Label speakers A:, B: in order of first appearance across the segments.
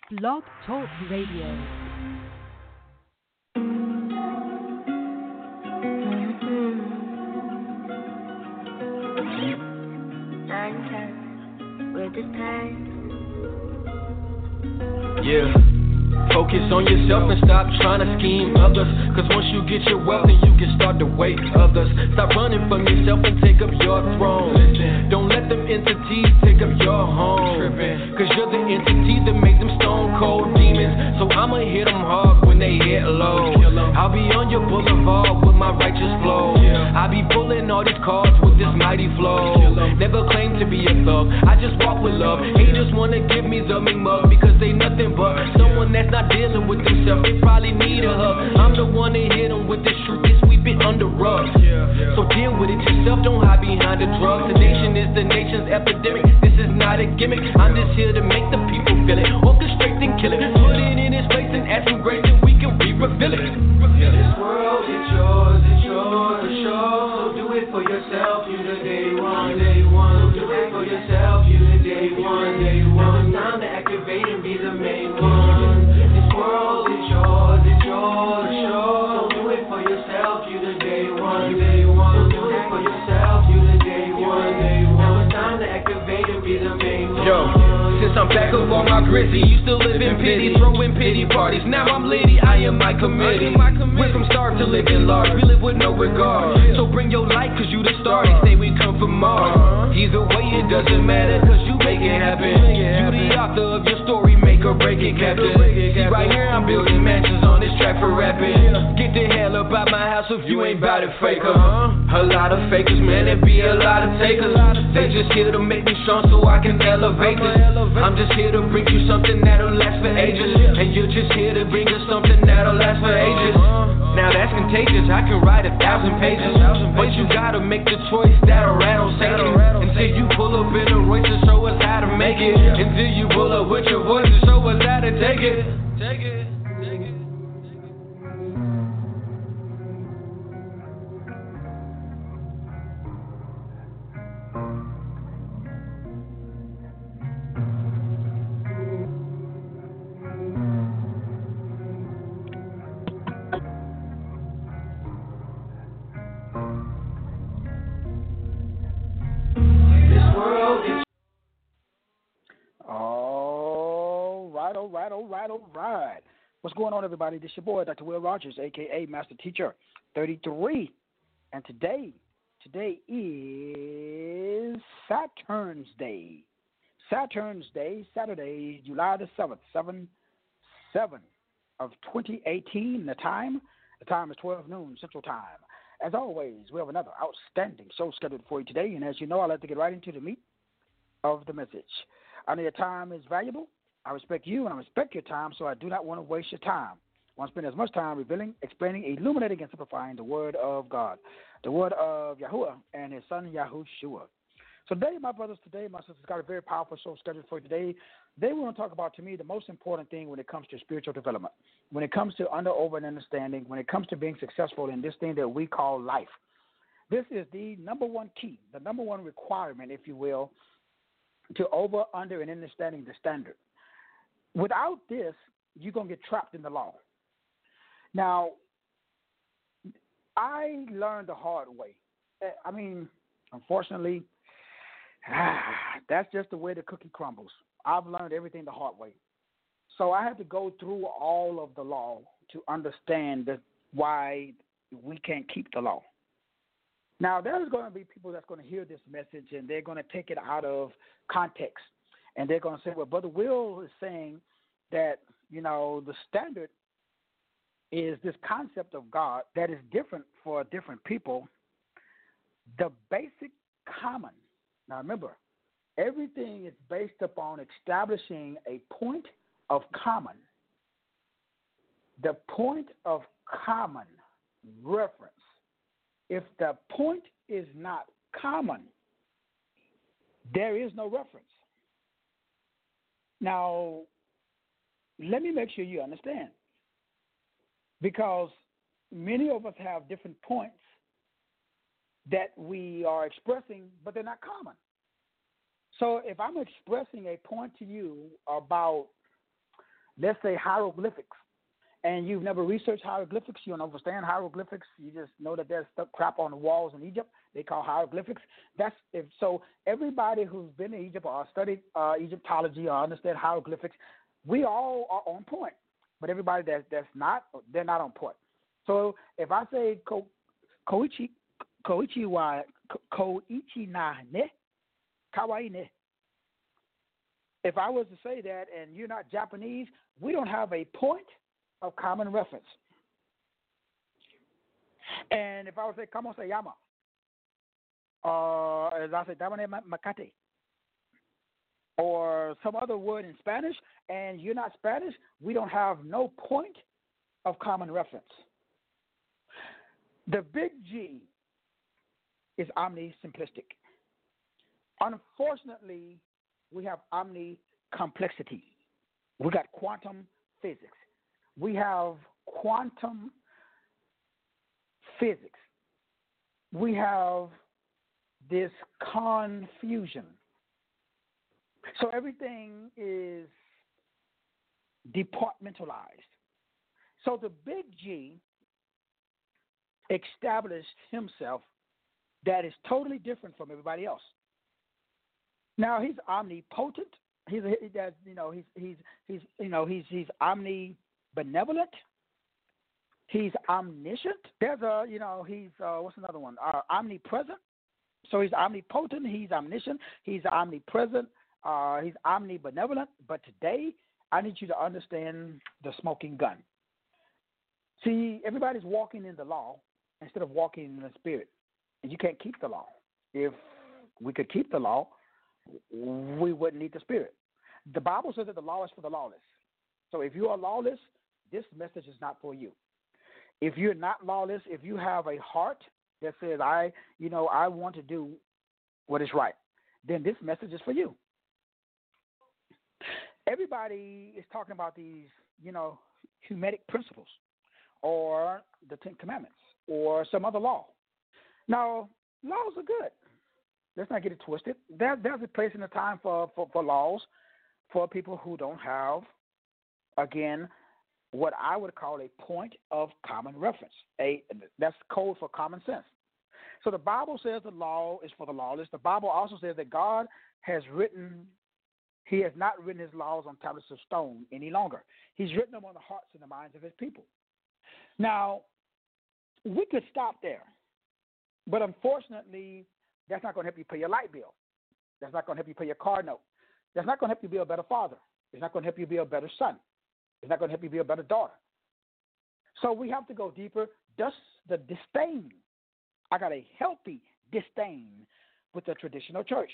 A: Blog Talk Radio.
B: With this pain.
C: Yeah. Focus on yourself and stop trying to scheme others. Cause once you get your wealth, then you can start to wait others. Stop running from yourself and take up your throne. Don't let them entities take up your home. Cause you're the entity that makes them stone cold demons. So I'ma hit them hard when they hit low. I'll be on your boulevard with my righteous flow. I be pulling all these cards with this mighty flow. Never claim to be a thug, I just walk with love. Haters wanna give me the mean mug because they nothing but someone that's not dealing with themselves. They probably need a hug. I'm the one that hit them with the truth and sweep it under rugs. So deal with it yourself, don't hide behind the drugs. The nation is the nation's epidemic. This is not a gimmick. I'm just here to make the people feel it. Orchestrate and kill it. Put it in its place and ask for grace and we can re-reveal it. This world is yours to show. So do it for yourself, you the day one. So do it for yourself, you the day one. Now it's time to activate and be the main one. This world is yours to show. So do it for yourself, you the day one. So do it for yourself, you the day one. Now it's time to activate and be the main one. Yo. Since I'm back up on my grizzy, used to live in pity, throwing pity parties. Now I'm litty, I am my committee. Went from starved to living large, we live with no regard. So bring your light, cause you the star, they say we come from Mars. Either way, it doesn't matter, cause you make it happen. You the author of your story, make or break it, Captain. See, right here I'm building mansions on this track for rapping. Get the hell up out my house if you ain't bout it, faker. A lot of fakers, man, there be a lot of takers. They just here to make me strong so I can elevate this. I'm just here to bring you something that'll last for ages. And you're just here to bring us something that'll last for ages. Now that's contagious, I can write 1,000 pages. But you gotta make the choice that'll rattle Satan. Until you pull up in a Royce to show us how to make it. Until you pull up with your voice to show us how to take it. Take it.
D: All right. What's going on, everybody? This is your boy, Dr. Will Rogers, a.k.a. Master Teacher 33. And today is Saturn's Day. Saturn's Day, Saturday, July the 7th, 7 of 2018. The time is 12 noon Central Time. As always, we have another outstanding show scheduled for you today. And as you know, I like to get right into the meat of the message. I know your time is valuable. I respect you and I respect your time, so I do not want to waste your time. I want to spend as much time revealing, explaining, illuminating, and simplifying the Word of God, the Word of Yahuwah and His Son Yahushua. So today, my brothers, my sisters, got a very powerful show scheduled for today. They want to talk about, to me, the most important thing when it comes to spiritual development, when it comes to over, and understanding, when it comes to being successful in this thing that we call life. This is the number one key, the number one requirement, if you will, to over, under, and understanding the standard. Without this, you're going to get trapped in the law. Now, I learned the hard way. I mean, unfortunately, that's just the way the cookie crumbles. I've learned everything the hard way. So I had to go through all of the law to understand why we can't keep the law. Now, there's going to be people that's going to hear this message and they're going to take it out of context. And they're going to say, well, Brother Will is saying that, the standard is this concept of God that is different for different people. The basic common. Now, remember, everything is based upon establishing a point of common. The point of common reference. If the point is not common, there is no reference. Now, let me make sure you understand, because many of us have different points that we are expressing, but they're not common. So if I'm expressing a point to you about let's say hieroglyphics, and you've never researched hieroglyphics, you don't understand hieroglyphics, you just know that there's stuff crap on the walls in Egypt, they call hieroglyphics. So everybody who's been to Egypt or studied Egyptology or understand hieroglyphics, we all are on point. But everybody that's not, they're not on point. So if I say koichi na ne, kawaii ne. If I was to say that and you're not Japanese, we don't have a point of common reference. And if I would say kamo se yama, as I say damane makate, or some other word in Spanish, and you're not Spanish, we don't have no point of common reference. The big G is omni-simplistic. Unfortunately, we have omni-complexity. We got quantum physics. We have quantum physics. We have this confusion. So everything is departmentalized. So the big G established himself that is totally different from everybody else. Now he's omnipotent. He's omnibenevolent. He's omniscient. There's he's what's another one? Omnipresent. So he's omnipotent. He's omniscient. He's omnipresent. He's omnibenevolent. But today, I need you to understand the smoking gun. See, everybody's walking in the law instead of walking in the spirit. And you can't keep the law. If we could keep the law, we wouldn't need the spirit. The Bible says that the law is for the lawless. So if you are lawless, this message is not for you. If you're not lawless, if you have a heart that says, I want to do what is right, then this message is for you. Everybody is talking about these, Hermetic principles or the Ten Commandments or some other law. Now, laws are good. Let's not get it twisted. There's a place and a time for laws for people who don't have, again, what I would call a point of common reference. That's code for common sense. So the Bible says the law is for the lawless. The Bible also says that God has He has not written his laws on tablets of stone any longer. He's written them on the hearts and the minds of his people. Now, we could stop there. But unfortunately, that's not going to help you pay your light bill. That's not going to help you pay your car note. That's not going to help you be a better father. It's not going to help you be a better son. It's not going to help you be a better daughter. So we have to go deeper. Thus, the disdain. I got a healthy disdain with the traditional church.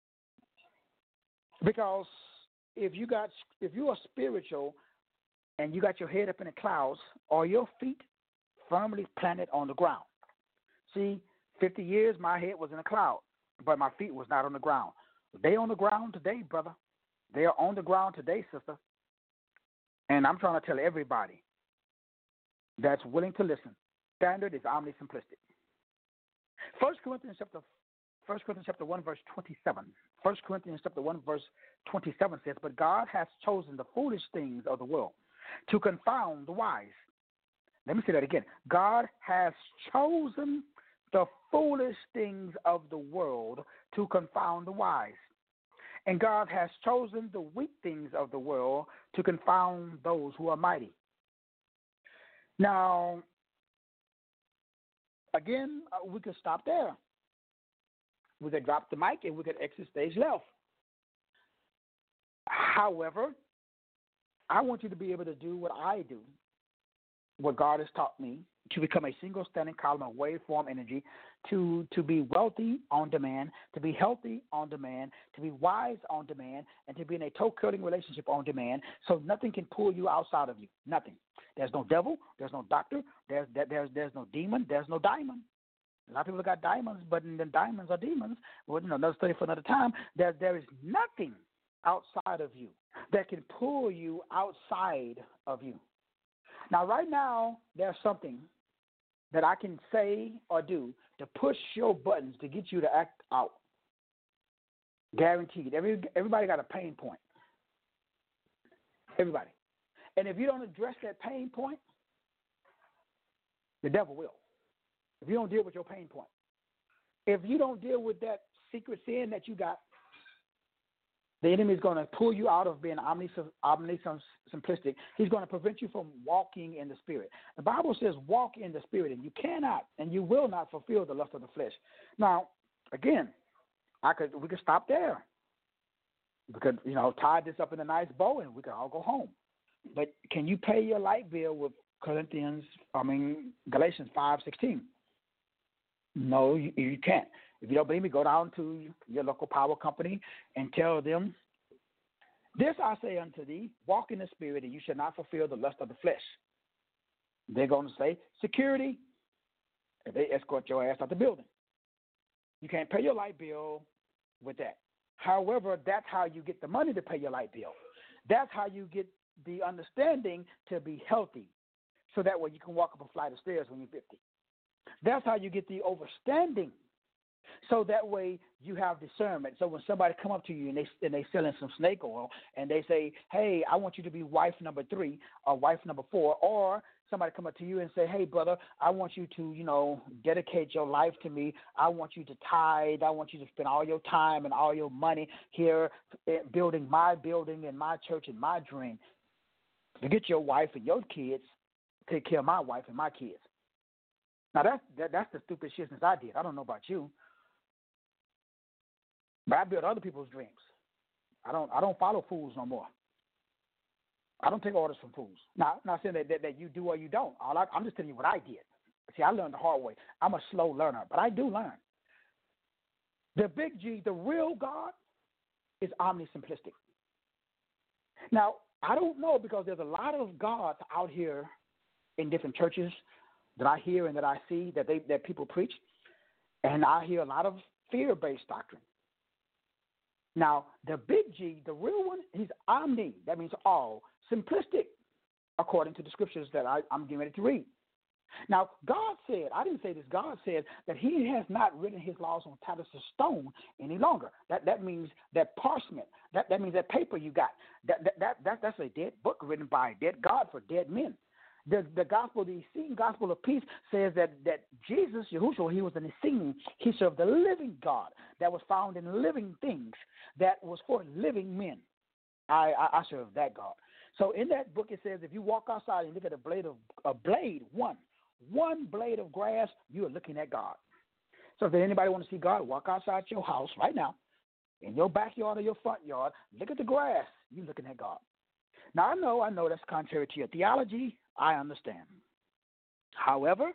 D: Because if you are spiritual and you got your head up in the clouds, are your feet firmly planted on the ground? See, 50 years my head was in a cloud, but my feet was not on the ground. They on the ground today, brother. They are on the ground today, sister. And I'm trying to tell everybody that's willing to listen, standard is omni-simplistic. 1 Corinthians chapter 1, verse 27. 1 Corinthians chapter 1, verse 27 says, but God has chosen the foolish things of the world to confound the wise. Let me say that again. God has chosen the foolish things of the world to confound the wise. And God has chosen the weak things of the world to confound those who are mighty. Now, again, we could stop there. We could drop the mic and we could exit stage left. However, I want you to be able to do what I do, what God has taught me, to become a single standing column of waveform energy, to be wealthy on demand, to be healthy on demand, to be wise on demand, and to be in a toe-curling relationship on demand, so nothing can pull you outside of you. Nothing. There's no devil. There's no doctor. There's no demon. There's no diamond. A lot of people got diamonds, but then diamonds are demons. Well, another study for another time. There is nothing outside of you that can pull you outside of you. Now, right now, there's something that I can say or do to push your buttons to get you to act out. Guaranteed. Everybody got a pain point. Everybody. And if you don't address that pain point, the devil will. If you don't deal with your pain point. If you don't deal with that secret sin that you got, the enemy is going to pull you out of being omnisemplistic. He's going to prevent you from walking in the Spirit. The Bible says walk in the Spirit, and you cannot and you will not fulfill the lust of the flesh. Now, again, we could stop there. We could, tie this up in a nice bow, and we could all go home. But can you pay your light bill with Galatians 5:16? No, you can't. If you don't believe me, go down to your local power company and tell them, this I say unto thee, walk in the Spirit, and you shall not fulfill the lust of the flesh. They're going to say, security, and they escort your ass out the building. You can't pay your light bill with that. However, that's how you get the money to pay your light bill. That's how you get the understanding to be healthy, so that way you can walk up a flight of stairs when you're 50. That's how you get the overstanding, so that way you have discernment. So when somebody come up to you and they selling some snake oil and they say, hey, I want you to be wife number 3 or wife number 4, or somebody come up to you and say, hey, brother, I want you to, dedicate your life to me. I want you to tithe. I want you to spend all your time and all your money here building my building and my church and my dream. Forget your wife and your kids. Take care of my wife and my kids. Now, that's the stupid shit since I did. I don't know about you. But I build other people's dreams. I don't follow fools no more. I don't take orders from fools. Now, I'm not saying that you do or you don't. I'm just telling you what I did. See, I learned the hard way. I'm a slow learner, but I do learn. The big G, the real God, is omnisemplistic. Now, I don't know, because there's a lot of gods out here in different churches that I hear and that I see that people preach, and I hear a lot of fear-based doctrine. Now, the big G, the real one, he's omni. That means all. Simplistic, according to the scriptures that I'm getting ready to read. Now, God said, I didn't say this, God said that he has not written his laws on tablets of stone any longer. That means that parchment. That means that paper you got. That's a dead book written by a dead God for dead men. The gospel, the Essene gospel of peace, says that Jesus, Yahushua, he was an Essene. He served the living God that was found in living things, that was for living men. I serve that God. So in that book it says, if you walk outside and look at one blade of grass, you are looking at God. So if anybody want to see God, walk outside your house right now, in your backyard or your front yard, look at the grass, you're looking at God. Now, I know that's contrary to your theology. I understand. However,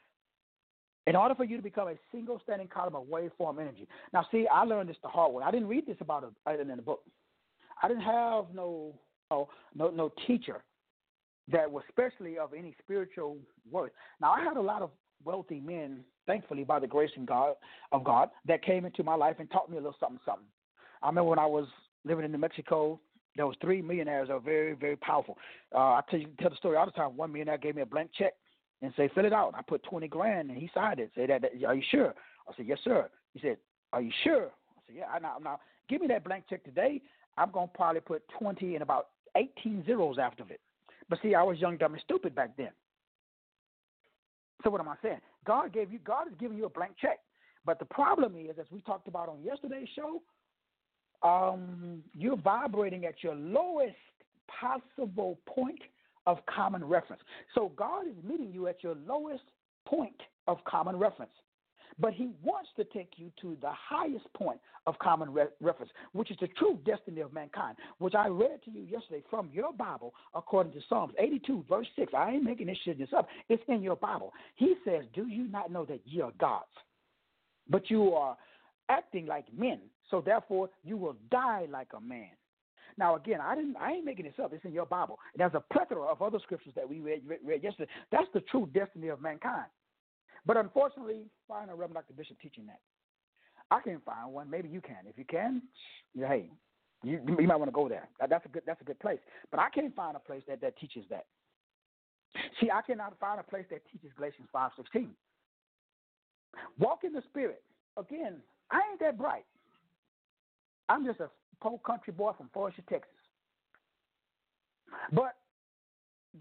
D: in order for you to become a single standing column of waveform energy. Now, see, I learned this the hard way. I didn't read this about it in the book. I didn't have no teacher that was especially of any spiritual worth. Now, I had a lot of wealthy men, thankfully, by the grace of God, that came into my life and taught me a little something. I remember when I was living in New Mexico, there was 3 millionaires that were very, very powerful. I tell the story all the time. One millionaire gave me a blank check and said, fill it out. I put $20,000 and he signed it. Said, are you sure? I said, yes, sir. He said, are you sure? I said, yeah. Now, give me that blank check today. I'm going to probably put 20 and about 18 zeros after it. But see, I was young, dumb, and stupid back then. So what am I saying? God is giving you a blank check. But the problem is, as we talked about on yesterday's show, you're vibrating at your lowest possible point of common reference. So God is meeting you at your lowest point of common reference. But he wants to take you to the highest point of common reference, which is the true destiny of mankind, which I read to you yesterday from your Bible, according to Psalms 82, verse 6. I ain't making this up. It's in your Bible. He says, do you not know that ye are gods? But you are acting like men, so therefore you will die like a man. Now, again, I ain't making this up. It's in your Bible. There's a plethora of other scriptures that we read yesterday. That's the true destiny of mankind. But unfortunately, find a Reverend Dr. Bishop teaching that. I can't find one. Maybe you can. If you can, hey, you might want to go there. That's a good place. But I can't find a place that teaches that. See, I cannot find a place that teaches Galatians 5:16. Walk in the Spirit. Again, I ain't that bright. I'm just a poor country boy from Forest, Texas. But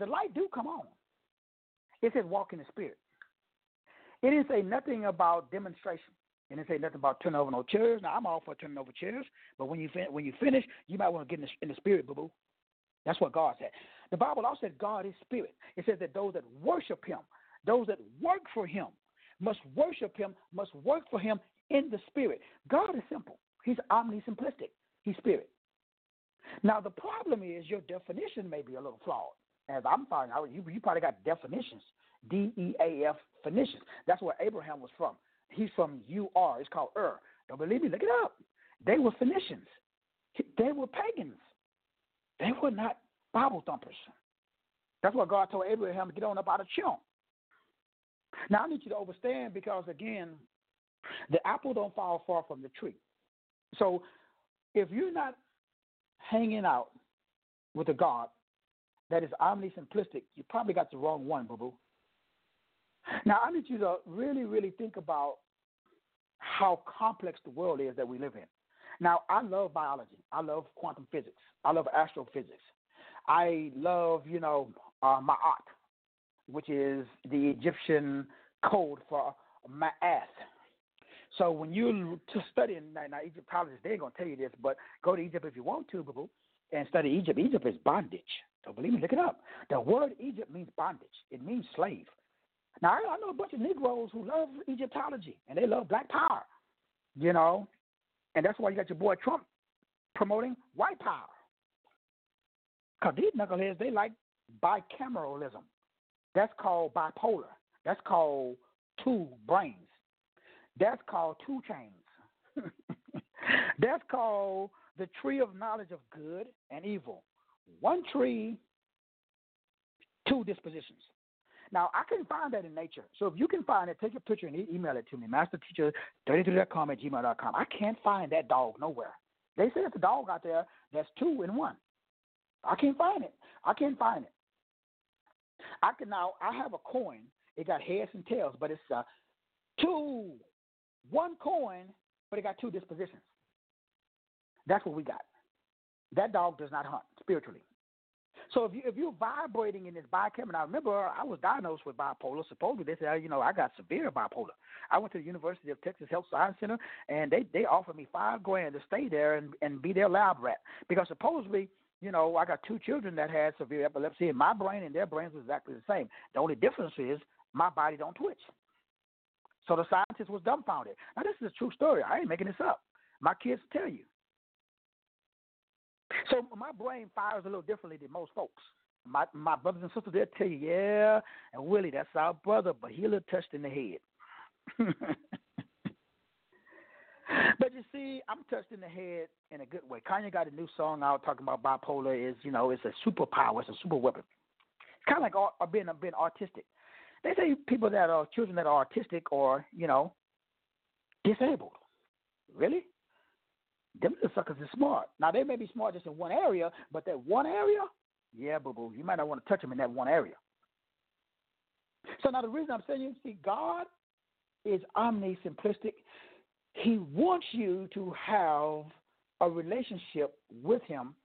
D: the light do come on. It says walk in the Spirit. It didn't say nothing about demonstration. It didn't say nothing about turning over no chairs. Now, I'm all for turning over chairs, but when you finish, you might want to get in the Spirit, boo-boo. That's what God said. The Bible also said God is Spirit. It says that those that worship Him, those that work for Him, must worship Him, must work for Him in the Spirit. God is simple. He's omnisimplistic. He's Spirit. Now, the problem is your definition may be a little flawed. As I'm finding out, you probably got definitions, DEAF definitions. That's where Abraham was from. He's from Ur. It's called Ur. Don't believe me? Look it up. They were Phoenicians. They were pagans. They were not Bible thumpers. That's why God told Abraham to get on up out of Chilm. Now, I need you to understand because, again, the apple don't fall far from the tree. So if you're not hanging out with a God that is omnisimplistic, you probably got the wrong one, boo-boo. Now, I need you to really, really think about how complex the world is that we live in. Now, I love biology. I love quantum physics. I love astrophysics. I love, Ma'at, which is the Egyptian code for Ma'ath. So when you're studying, now Egyptologists, they ain't going to tell you this, but go to Egypt if you want to, boo-boo, and study Egypt. Egypt is bondage. Don't believe me? Look it up. The word Egypt means bondage. It means slave. Now, I know a bunch of Negroes who love Egyptology, and they love black power, and that's why you got your boy Trump promoting white power. Because these knuckleheads, they like bicameralism. That's called bipolar. That's called two brains. That's called 2 chains. That's called the tree of knowledge of good and evil. 1 tree, 2 dispositions. Now, I couldn't find that in nature. So if you can find it, take a picture and email it to me, masterteacher33.com@gmail.com. I can't find that dog nowhere. They say it's a dog out there that's 2 in 1. I can't find it. I have a coin. It got heads and tails, but it's 1 coin, but it got 2 dispositions. That's what we got. That dog does not hunt spiritually. So if you're vibrating in this bicameral, I remember I was diagnosed with bipolar. Supposedly they said, I got severe bipolar. I went to the University of Texas Health Science Center, and they offered me $5,000 to stay there and be their lab rat because supposedly, I got 2 children that had severe epilepsy, and my brain and their brains was exactly the same. The only difference is my body don't twitch. So the scientist was dumbfounded. Now, this is a true story. I ain't making this up. My kids will tell you. So my brain fires a little differently than most folks. My brothers and sisters, they'll tell you, yeah, and Willie, that's our brother, but he a little touched in the head. But you see, I'm touched in the head in a good way. Kanye got a new song out talking about bipolar is, it's a superpower, it's a super weapon. It's kind of like being artistic. They say people that are children that are artistic or, disabled. Really? Them little suckers are smart. Now, they may be smart just in one area, but that one area, yeah, boo-boo, you might not want to touch them in that one area. So now the reason I'm saying you see, God is omnisimplistic. He wants you to have a relationship with Him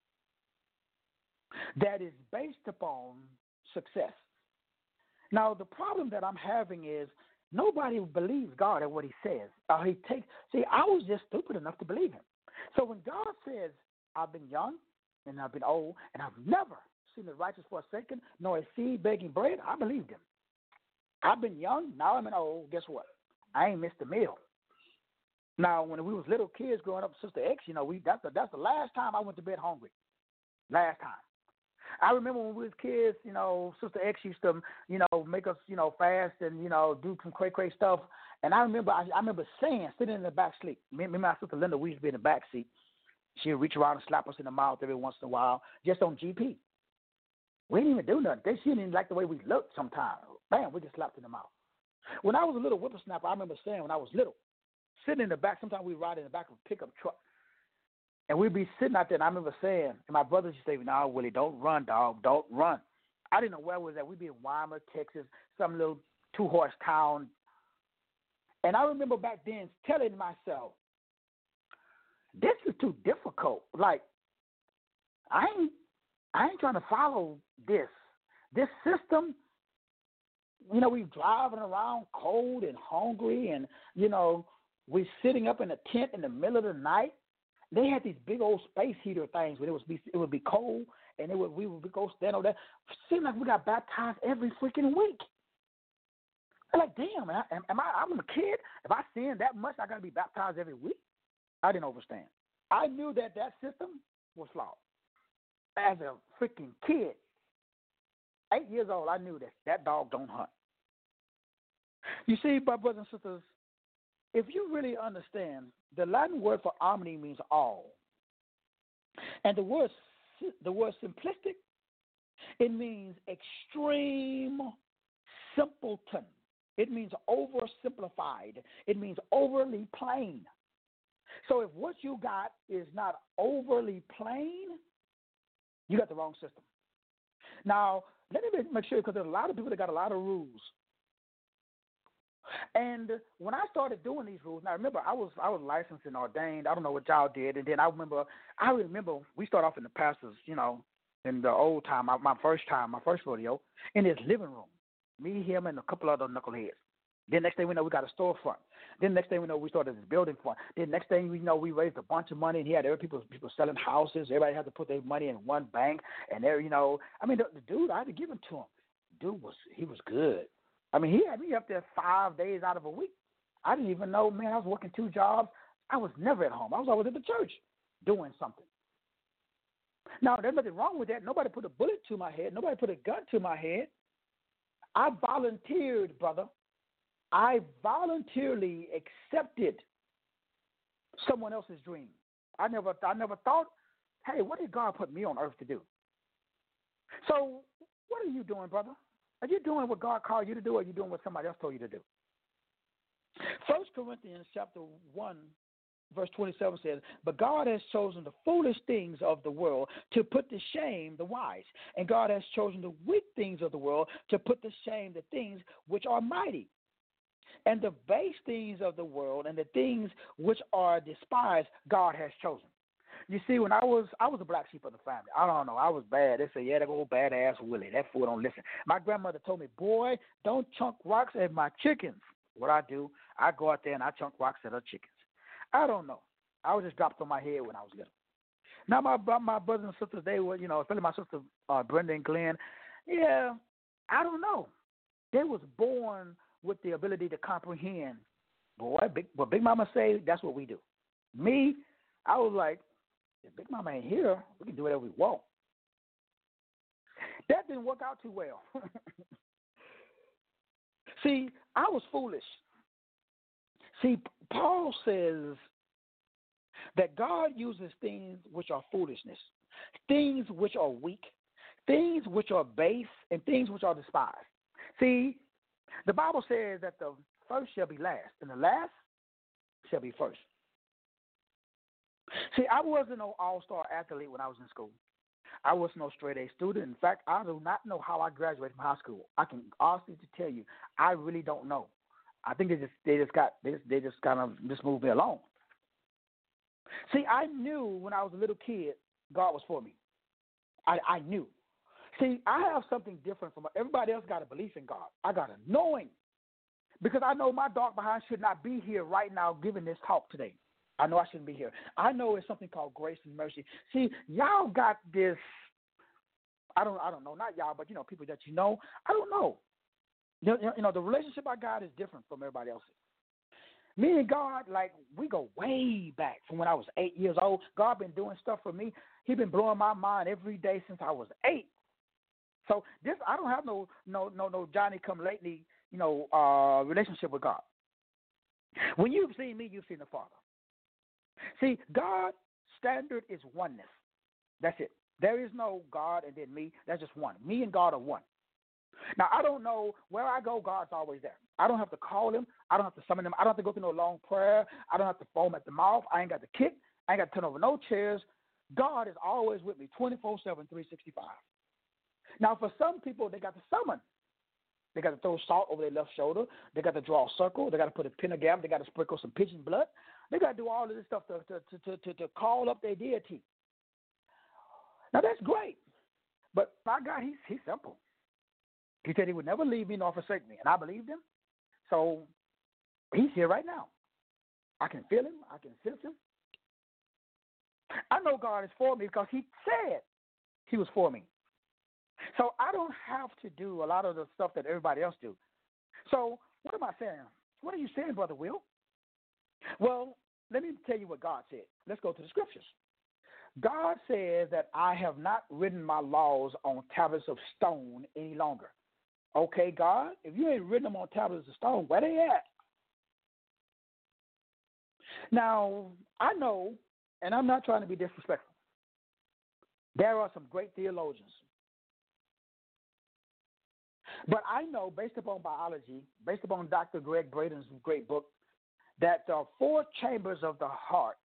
D: that is based upon success. Now, the problem that I'm having is nobody believes God at what He says. I was just stupid enough to believe Him. So when God says, I've been young and I've been old and I've never seen the righteous forsaken, nor a seed begging bread, I believed Him. I've been young, now I'm old. Guess what? I ain't missed a meal. Now, when we was little kids growing up, Sister X, that's the last time I went to bed hungry. Last time. I remember when we was kids, Sister X used to, make us, fast and, do some cray stuff. And I remember saying, sitting in the back seat, me and my sister Linda, we used to be in the back seat. She'd reach around and slap us in the mouth every once in a while, just on GP. We didn't even do nothing. She didn't even like the way we looked sometimes. Bam, we get slapped in the mouth. When I was a little whippersnapper, I remember saying when I was little, sitting in the back, sometimes we'd ride in the back of a pickup truck. And we'd be sitting out there, and I remember saying, and my brothers used to say, no, Willie, don't run, dog, don't run. I didn't know where we was at. We'd be in Weimar, Texas, some little 2-horse town. And I remember back then telling myself, this is too difficult. Like, I ain't trying to follow this. This system, you know, we driving around cold and hungry, and, you know, we sitting up in a tent in the middle of the night. They had these big old space heater things where it would be cold, and we would go stand over there. Seems like we got baptized every freaking week. I'm like, damn, I'm a kid. If I sin that much, I got to be baptized every week? I didn't understand. I knew that system was flawed. As a freaking kid, 8 years old, I knew that dog don't hunt. You see, my brothers and sisters, if you really understand, the Latin word for omni means all. And the word simplistic, it means extreme simpleton. It means oversimplified. It means overly plain. So if what you got is not overly plain, you got the wrong system. Now, let me make sure, because there's a lot of people that got a lot of rules. And when I started doing these rules, now remember, I was licensed and ordained. I don't know what y'all did. And then I remember we started off in the pastors, you know, in the old time, my first rodeo, in his living room. Me, him, and a couple other knuckleheads. Then next thing we know, we got a storefront. Then next thing we know, we started this building fund. Then next thing we know, we raised a bunch of money, and he had people selling houses. Everybody had to put their money in one bank, and there, you know, I mean, the dude, I had to give it to him. Dude was good. I mean, he had me up there 5 days out of a week. I didn't even know, man. I was working 2 jobs. I was never at home. I was always at the church doing something. Now, there's nothing wrong with that. Nobody put a bullet to my head. Nobody put a gun to my head. I volunteered, brother. I voluntarily accepted someone else's dream. I never thought, hey, what did God put me on earth to do? So what are you doing, brother? Are you doing what God called you to do, or are you doing what somebody else told you to do? 1 Corinthians chapter 1, verse 27 says, but God has chosen the foolish things of the world to put to shame the wise. And God has chosen the weak things of the world to put to shame the things which are mighty. And the base things of the world and the things which are despised, God has chosen. You see, when I was a black sheep of the family. I don't know. I was bad. They say, yeah, that old badass Willie. That fool don't listen. My grandmother told me, boy, don't chunk rocks at my chickens. What I do, I go out there and I chunk rocks at her chickens. I don't know. I was just dropped on my head when I was little. Now, my brothers and sisters, they were, you know, especially my sister Brenda and Glenn, yeah, I don't know. They was born with the ability to comprehend. Boy, what Big Mama say, that's what we do. Me, I was like, if Big Mama ain't here, we can do whatever we want. That didn't work out too well. See, I was foolish. See, Paul says that God uses things which are foolishness, things which are weak, things which are base, and things which are despised. See, the Bible says that the first shall be last, and the last shall be first. See, I wasn't no all-star athlete when I was in school. I was no straight-A student. In fact, I do not know how I graduated from high school. I can honestly tell you, I really don't know. I think they just kind of moved me along. See, I knew when I was a little kid, God was for me. I knew. See, I have something different from everybody else. Got a belief in God. I got a knowing, because I know my dark behind should not be here right now giving this talk today. I know I shouldn't be here. I know it's something called grace and mercy. See, y'all got this. I don't know, not y'all, but people that you know. I don't know. The relationship I got is different from everybody else's. Me and God, like, we go way back from when I was 8 years old. God been doing stuff for me. He been blowing my mind every day since I was 8. So I don't have no Johnny come lately, relationship with God. When you've seen me, you've seen the Father. See, God's standard is oneness. That's it. There is no God and then me. That's just one. Me and God are one. Now, I don't know where I go, God's always there. I don't have to call him. I don't have to summon him. I don't have to go through no long prayer. I don't have to foam at the mouth. I ain't got to kick. I ain't got to turn over no chairs. God is always with me 24/7, 365. Now, for some people, they got to summon. They got to throw salt over their left shoulder. They got to draw a circle. They got to put a pentagram. They got to sprinkle some pigeon blood. They got to do all of this stuff to call up their deity. Now, that's great. But my God, he's simple. He said he would never leave me nor forsake me, and I believed him. So he's here right now. I can feel him. I can sense him. I know God is for me because he said he was for me. So I don't have to do a lot of the stuff that everybody else do. So what am I saying? What are you saying, Brother Will? Well, let me tell you what God said. Let's go to the scriptures. God says that I have not written my laws on tablets of stone any longer. Okay, God, if you ain't written them on tablets of stone, where they at? Now, I know, and I'm not trying to be disrespectful, there are some great theologians. But I know, based upon biology, based upon Dr. Greg Braden's great book, that the 4 chambers of the heart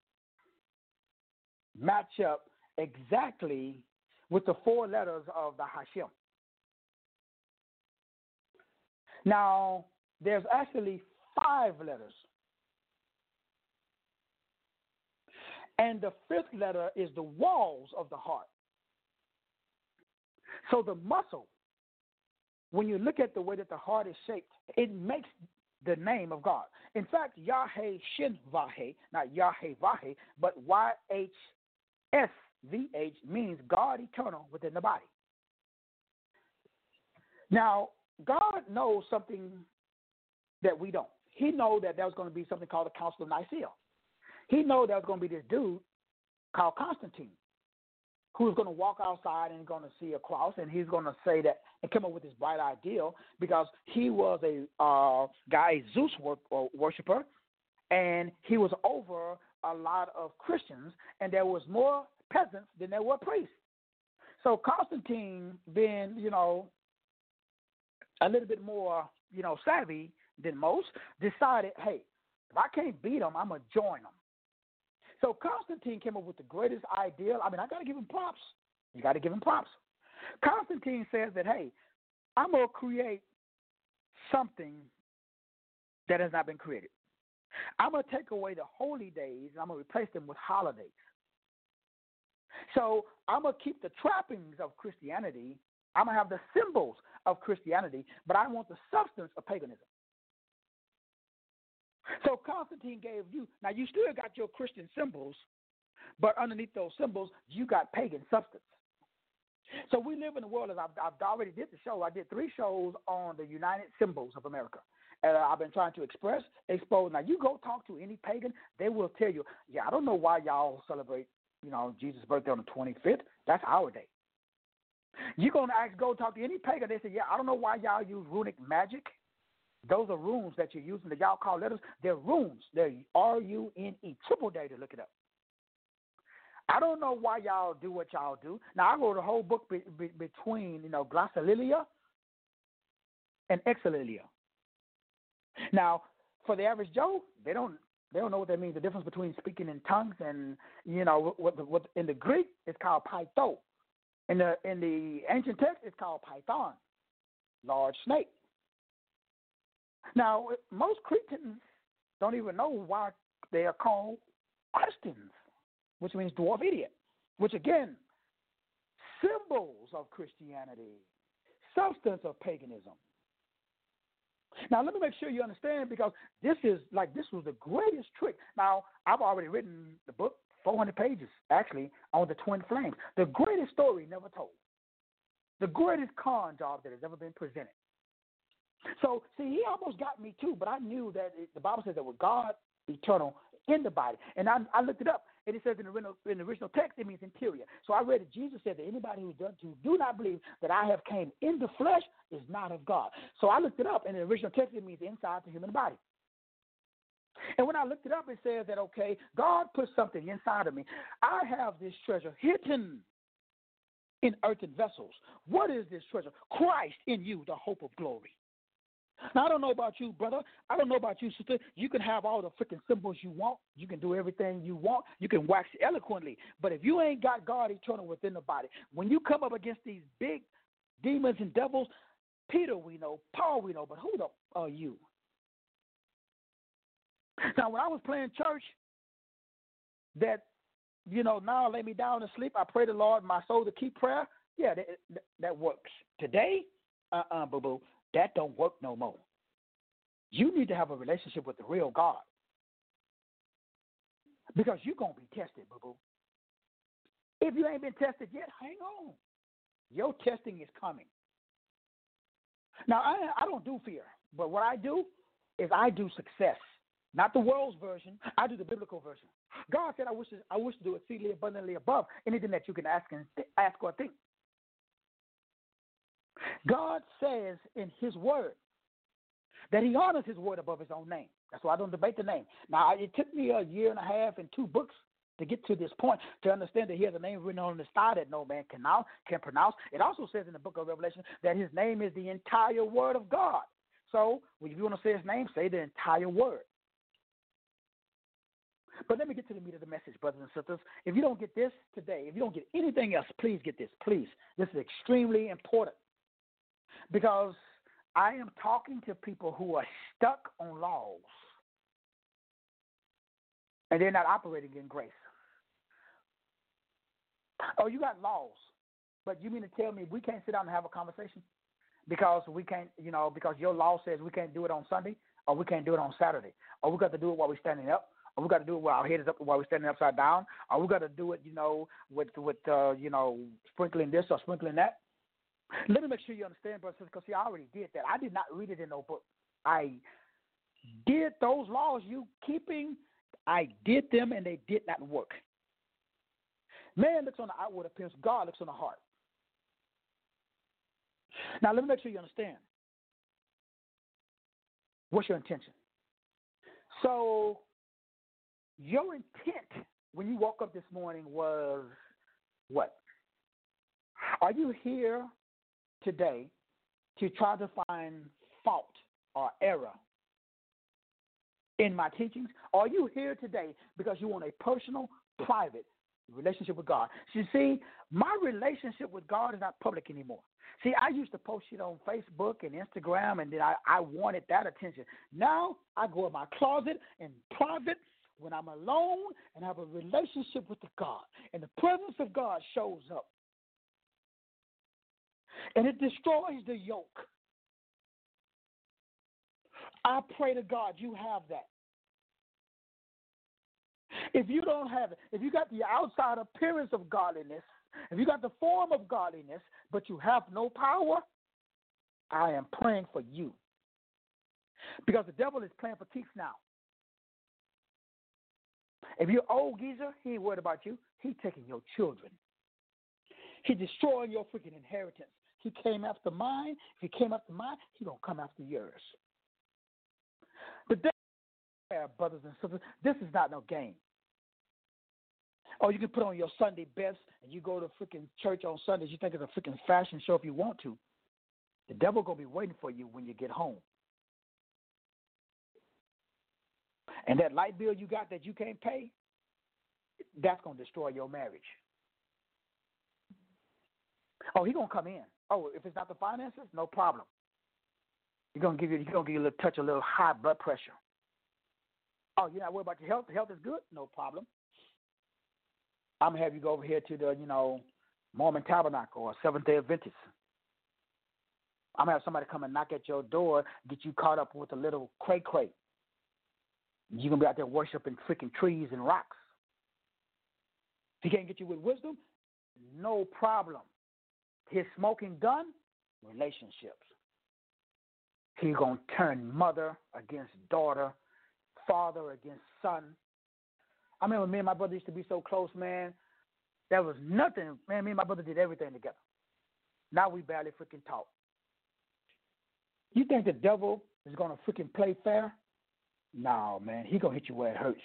D: match up exactly with the 4 letters of the Hashem. Now, there's actually 5 letters. And the 5th letter is the walls of the heart. So the muscle, when you look at the way that the heart is shaped, it makes the name of God. In fact, Yahweh Shin Vahe, not Yahweh Vahe, but YHSVH means God eternal within the body. Now, God knows something that we don't. He knows that there's going to be something called the Council of Nicaea. He knows there's going to be this dude called Constantine who's going to walk outside and going to see a cross, and he's going to say that and come up with this bright ideal because he was a Zeus worshiper, and he was over a lot of Christians, and there was more peasants than there were priests. So Constantine, being, a little bit more, savvy than most, decided, hey, if I can't beat them, I'm going to join them. So Constantine came up with the greatest ideal. I got to give him props. You got to give him props. Constantine says that, hey, I'm going to create something that has not been created. I'm going to take away the holy days, and I'm going to replace them with holidays. So I'm going to keep the trappings of Christianity. I'm going to have the symbols of Christianity, but I want the substance of paganism. So Constantine gave you, now you still got your Christian symbols, but underneath those symbols, you got pagan substance. So we live in a world, as I've already did the show. I did 3 shows on the United Symbols of America. And I've been trying to expose. Now, you go talk to any pagan, they will tell you, yeah, I don't know why y'all celebrate, Jesus' birthday on the 25th. That's our day. You're going to go talk to any pagan, they say, yeah, I don't know why y'all use runic magic. Those are runes that you're using that y'all call letters. They're runes. They're R-U-N-E. Triple dare to look it up. I don't know why y'all do what y'all do. Now, I wrote a whole book between, glossolalia and exolalia. Now, for the average Joe, they don't know what that means. The difference between speaking in tongues and, what in the Greek it's called pytho. In the ancient text, it's called python, large snake. Now, most Cretans don't even know why they are called Christians, which means dwarf idiot, which again, symbols of Christianity, substance of paganism. Now, let me make sure you understand, because this was the greatest trick. Now, I've already written the book, 400 pages, actually, on the twin flames. The greatest story never told. The greatest con job that has ever been presented. So, see, he almost got me too, but I knew that the Bible says that with God eternal in the body. And I looked it up, and it says in the original text, it means interior. So I read that Jesus said that anybody who do not believe that I have came in the flesh is not of God. So I looked it up, and in the original text, it means inside the human body. And when I looked it up, it says that, okay, God put something inside of me. I have this treasure hidden in earthen vessels. What is this treasure? Christ in you, the hope of glory. Now, I don't know about you, brother. I don't know about you, sister. You can have all the freaking symbols you want. You can do everything you want. You can wax eloquently. But if you ain't got God eternal within the body, when you come up against these big demons and devils, Peter we know, Paul we know, but who are you? Now, when I was playing church, that, now lay me down to sleep, I pray the Lord my soul to keep prayer. Yeah, that works. Today, boo-boo. That don't work no more. You need to have a relationship with the real God. Because you're going to be tested, boo-boo. If you ain't been tested yet, hang on. Your testing is coming. Now, I don't do fear, but what I do is I do success. Not the world's version. I do the biblical version. God said, I wish to do exceedingly abundantly above anything that you can ask or think. God says in his word that he honors his word above his own name. That's why I don't debate the name. Now, it took me a year and a half and 2 books to get to this point, to understand that he has a name written on the sky that no man can pronounce. It also says in the book of Revelation that his name is the entire word of God. So, if you want to say his name, say the entire word. But let me get to the meat of the message, brothers and sisters. If you don't get this today, if you don't get anything else, please get this. Please. This is extremely important. Because I am talking to people who are stuck on laws. And they're not operating in grace. Oh, you got laws. But you mean to tell me we can't sit down and have a conversation? Because we can't, because your law says we can't do it on Sunday, or we can't do it on Saturday, or we got to do it while we're standing up, or we got to do it while our head is up while we're standing upside down, or we got to do it, with sprinkling this or sprinkling that. Let me make sure you understand, brother, because see, I already did that. I did not read it in no book. I did those laws you keeping. I did them, and they did not work. Man looks on the outward appearance. God looks on the heart. Now, let me make sure you understand. What's your intention? So, your intent when you woke up this morning was what? Are you here today to try to find fault or error in my teachings? Are you here today because you want a personal, private relationship with God? You see, my relationship with God is not public anymore. See, I used to post it on Facebook and Instagram, and then I wanted that attention. Now I go in my closet in private when I'm alone and have a relationship with the God, and the presence of God shows up. And it destroys the yoke. I pray to God you have that. If you don't have it, if you got the outside appearance of godliness, if you got the form of godliness, but you have no power, I am praying for you. Because the devil is playing for keeps now. If you're old geezer, he ain't worried about you. He's taking your children. He's destroying your freaking inheritance. He came after mine. If he came after mine, he's going to come after yours. The devil, brothers and sisters, this is not no game. Oh, you can put on your Sunday best and you go to freaking church on Sundays. You think it's a freaking fashion show if you want to. The devil going to be waiting for you when you get home. And that light bill you got that you can't pay, that's going to destroy your marriage. Oh, he's going to come in. Oh, if it's not the finances, no problem. He's going to give you a little touch, a little high blood pressure. Oh, you're not worried about your health? The health is good? No problem. I'm going to have you go over here to the, Mormon Tabernacle or Seventh-day Adventist. I'm going to have somebody come and knock at your door, get you caught up with a little cray-cray. You're going to be out there worshiping freaking trees and rocks. If he can't get you with wisdom, no problem. His smoking gun, relationships. He's going to turn mother against daughter, father against son. I remember me and my brother used to be so close, man. There was nothing. Man, me and my brother did everything together. Now we barely freaking talk. You think the devil is going to freaking play fair? No, man. He's going to hit you where it hurts.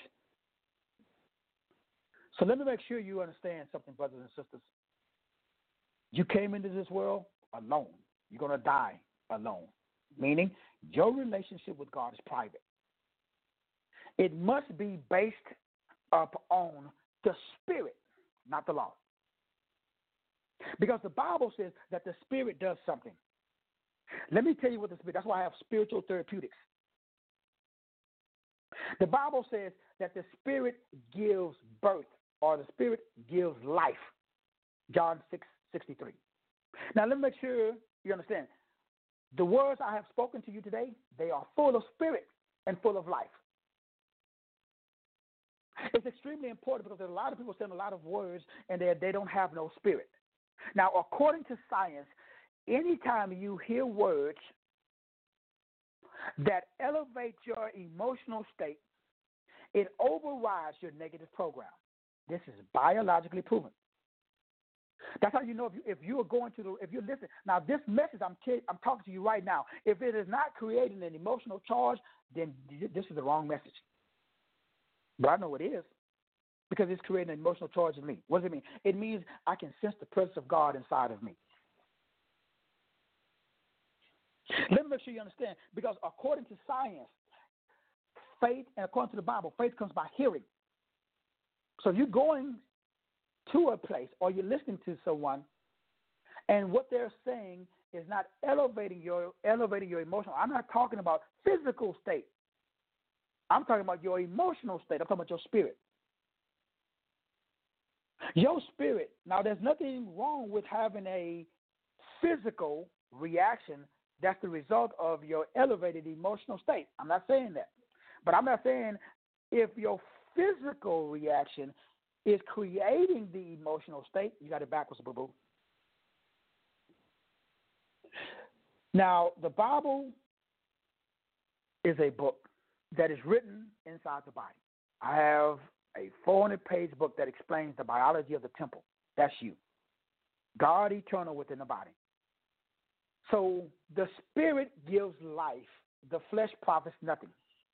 D: So let me make sure you understand something, brothers and sisters. You came into this world alone. You're going to die alone. Meaning your relationship with God is private. It must be based upon the Spirit, not the law. Because the Bible says that the Spirit does something. Let me tell you what the Spirit, that's why I have spiritual therapeutics. The Bible says that the Spirit gives birth, or the Spirit gives life. John 6:63. Now, let me make sure you understand. The words I have spoken to you today, they are full of spirit and full of life. It's extremely important because there's a lot of people saying a lot of words and they don't have no spirit. Now, according to science, anytime you hear words that elevate your emotional state, it overrides your negative program. This is biologically proven. That's how you know if you are going to if you're listening. Now, this message I'm talking to you right now, if it is not creating an emotional charge, then this is the wrong message. But I know it is because it's creating an emotional charge in me. What does it mean? It means I can sense the presence of God inside of me. Let me make sure you understand, because according to science, faith, and according to the Bible, faith comes by hearing. So if you're going to a place or you're listening to someone and what they're saying is not elevating your emotional, I'm not talking about physical state. I'm talking about your emotional state. I'm talking about your spirit. Your spirit. Now, there's nothing wrong with having a physical reaction that's the result of your elevated emotional state. I'm not saying that. But I'm not saying if your physical reaction is creating the emotional state, you got it backwards, boo-boo. Now, the Bible is a book that is written inside the body. I have a 400-page book that explains the biology of the temple. That's you. God eternal within the body. So the spirit gives life. The flesh profits nothing.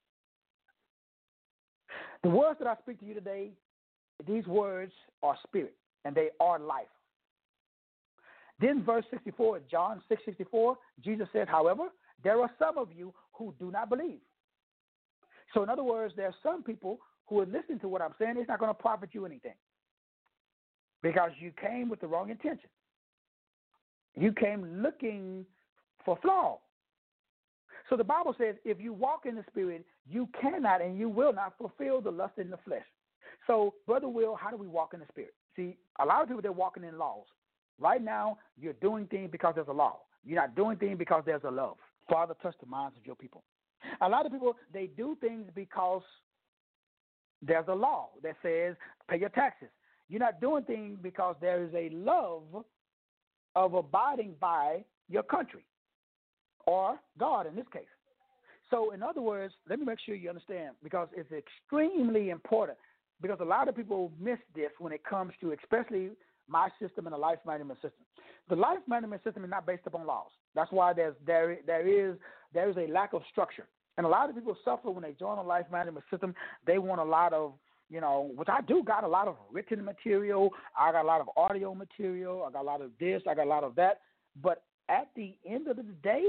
D: The words that I speak to you today, these words are spirit, and they are life. Then verse 64, John 6:64, Jesus said, however, there are some of you who do not believe. So in other words, there are some people who are listening to what I'm saying. It's not going to profit you anything because you came with the wrong intention. You came looking for flaws. So the Bible says if you walk in the Spirit, you cannot and you will not fulfill the lust in the flesh. So, Brother Will, how do we walk in the Spirit? See, a lot of people, they're walking in laws. Right now, you're doing things because there's a law. You're not doing things because there's a love. Father, touch the minds of your people. A lot of people, they do things because there's a law that says pay your taxes. You're not doing things because there is a love of abiding by your country or God in this case. So in other words, let me make sure you understand, because it's extremely important, because a lot of people miss this when it comes to especially my system and the life management system. The life management system is not based upon laws. That's why there is a lack of structure. And a lot of people suffer when they join a life management system. They want a lot of, which I do got a lot of written material. I got a lot of audio material. I got a lot of this. I got a lot of that. But at the end of the day,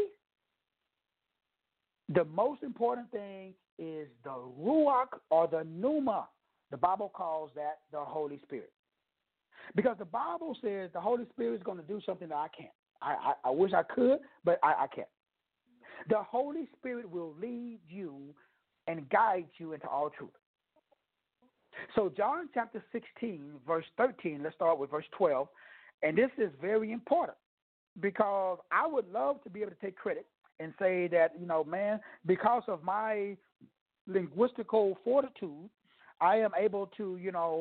D: the most important thing is the Ruach or the Pneuma. The Bible calls that the Holy Spirit. Because the Bible says the Holy Spirit is going to do something that I can't. I wish I could, but I can't. The Holy Spirit will lead you and guide you into all truth. So John chapter 16, verse 13, let's start with verse 12. And this is very important because I would love to be able to take credit and say that, man, because of my linguistical fortitude, I am able to,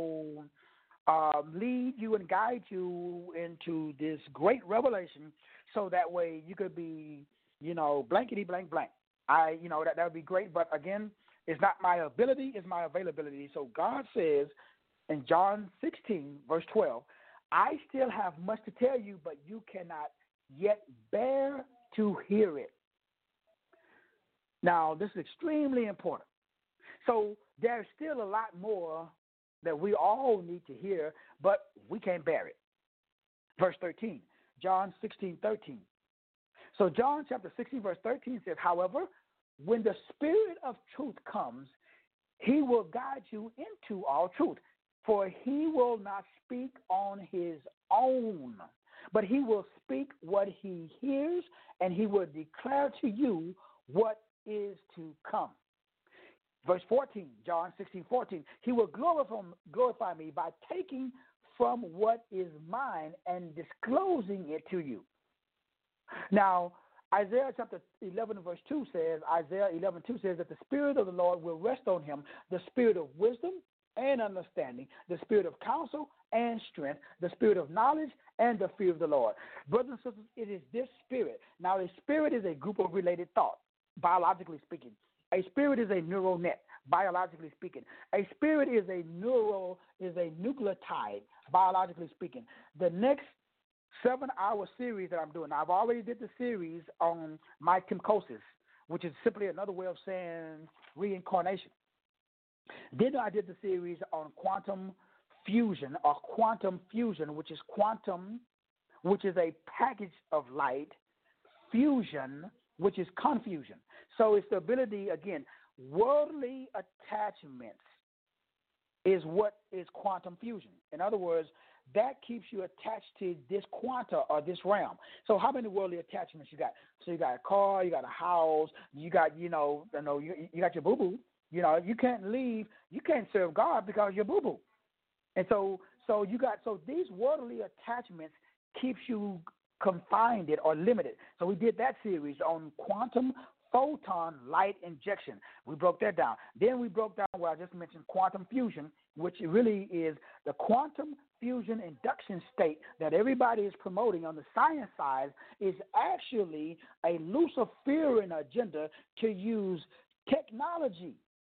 D: lead you and guide you into this great revelation so that way you could be, blankety blank blank. That would be great. But again, it's not my ability, it's my availability. So God says in John 16, verse 12, I still have much to tell you, but you cannot yet bear to hear it. Now, this is extremely important. So there's still a lot more that we all need to hear, but we can't bear it. Verse 13, John 16:13. So John chapter 16, verse 13 says, however, when the Spirit of truth comes, he will guide you into all truth, for he will not speak on his own, but he will speak what he hears, and he will declare to you what is to come. Verse 14, John 16:14, he will glorify me by taking from what is mine and disclosing it to you. Now, Isaiah chapter 11 verse 2 says, Isaiah 11:2 says that the Spirit of the Lord will rest on him, the Spirit of wisdom and understanding, the Spirit of counsel and strength, the Spirit of knowledge and the fear of the Lord. Brothers and sisters, it is this Spirit. Now, a spirit is a group of related thought, biologically speaking. A spirit is a neural net, biologically speaking. A spirit is a nucleotide, biologically speaking. The next 7-hour series that I'm doing, I've already did the series on mycosis, which is simply another way of saying reincarnation. Then I did the series on quantum fusion, which is a package of light, fusion, which is confusion. So it's the ability, again, worldly attachments is what is quantum fusion. In other words, that keeps you attached to this quanta or this realm. So how many worldly attachments you got? So you got a car, you got a house, you got, you got your boo-boo. You can't leave, you can't serve God because you're boo-boo. And so these worldly attachments keeps you confined or limited. So we did that series on quantum photon light injection. We broke that down. Then we broke down what I just mentioned, quantum fusion, which really is the quantum fusion induction state that everybody is promoting on the science side is actually a Luciferian agenda to use technology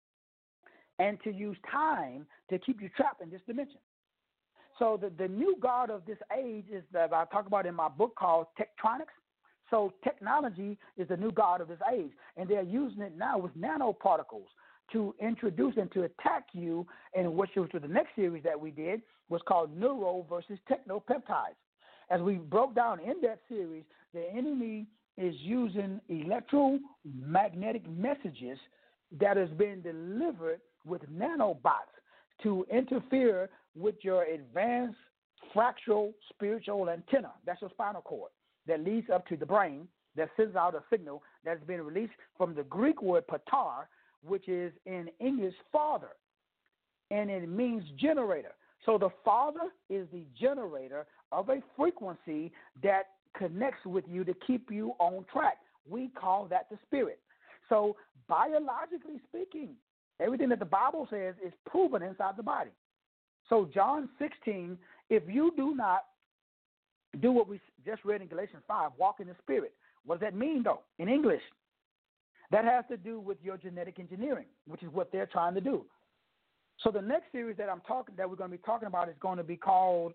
D: and to use time to keep you trapped in this dimension. So the new God of this age is that I talk about in my book called Tektronics. So technology is the new God of this age, and they're using it now with nanoparticles to introduce and to attack you, and which was the next series that we did was called Neuro versus Technopeptides. As we broke down in that series, the enemy is using electromagnetic messages that has been delivered with nanobots to interfere with your advanced fractal spiritual antenna. That's your spinal cord that leads up to the brain that sends out a signal that's been released from the Greek word patar, which is in English father, and it means generator. So the father is the generator of a frequency that connects with you to keep you on track. We call that the spirit. So biologically speaking, everything that the Bible says is proven inside the body. So John 16, if you do not do what we just read in Galatians 5, walk in the spirit, what does that mean, though, in English? That has to do with your genetic engineering, which is what they're trying to do. So the next series that we're going to be talking about is going to be called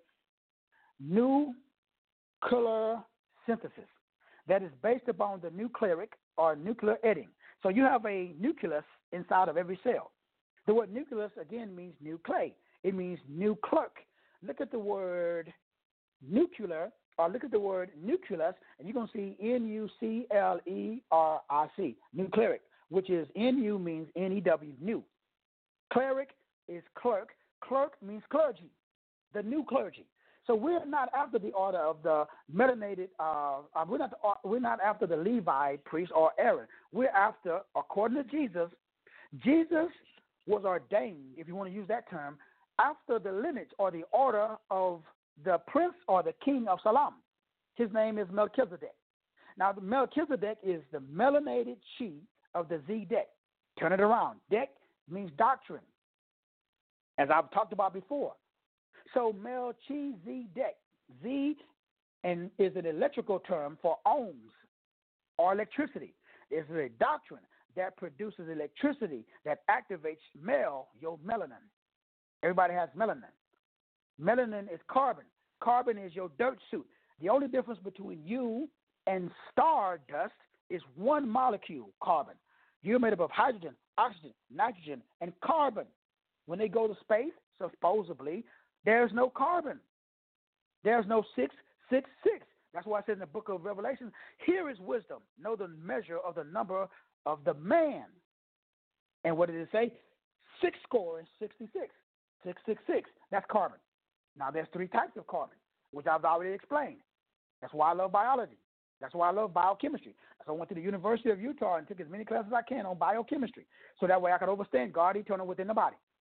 D: nuclear synthesis. That is based upon the nucleic or nuclear editing. So you have a nucleus inside of every cell. The word nucleus, again, means new clay. It means new clerk. Look at the word nuclear, or look at the word nucleus, and you're going to see Nucleric, nucleric, which is NU means NEW, new. Cleric is clerk. Clerk means clergy, the new clergy. So we're not after the order of the melanated, we're not after the Levi priest or Aaron. We're after, according to Jesus, Jesus was ordained, if you want to use that term, after the lineage or the order of the prince or the king of Salem. His name is Melchizedek. Now, the Melchizedek is the melanated chief of the Zedek. Turn it around. Dek means doctrine, as I've talked about before. So Melchizedek, Z and is an electrical term for ohms or electricity. It's a doctrine that produces electricity that activates your melanin. Everybody has melanin. Melanin is carbon. Carbon is your dirt suit. The only difference between you and stardust is one molecule, carbon. You're made up of hydrogen, oxygen, nitrogen, and carbon. When they go to space, supposedly, there's no carbon. There's no 666. That's why I said in the book of Revelation, here is wisdom. Know the measure of the number of the man. And what did it say? 666. 666. That's carbon. Now, there's 3 types of carbon, which I've already explained. That's why I love biology. That's why I love biochemistry. So I went to the University of Utah and took as many classes as I can on biochemistry, so that way I could understand God eternal within the body.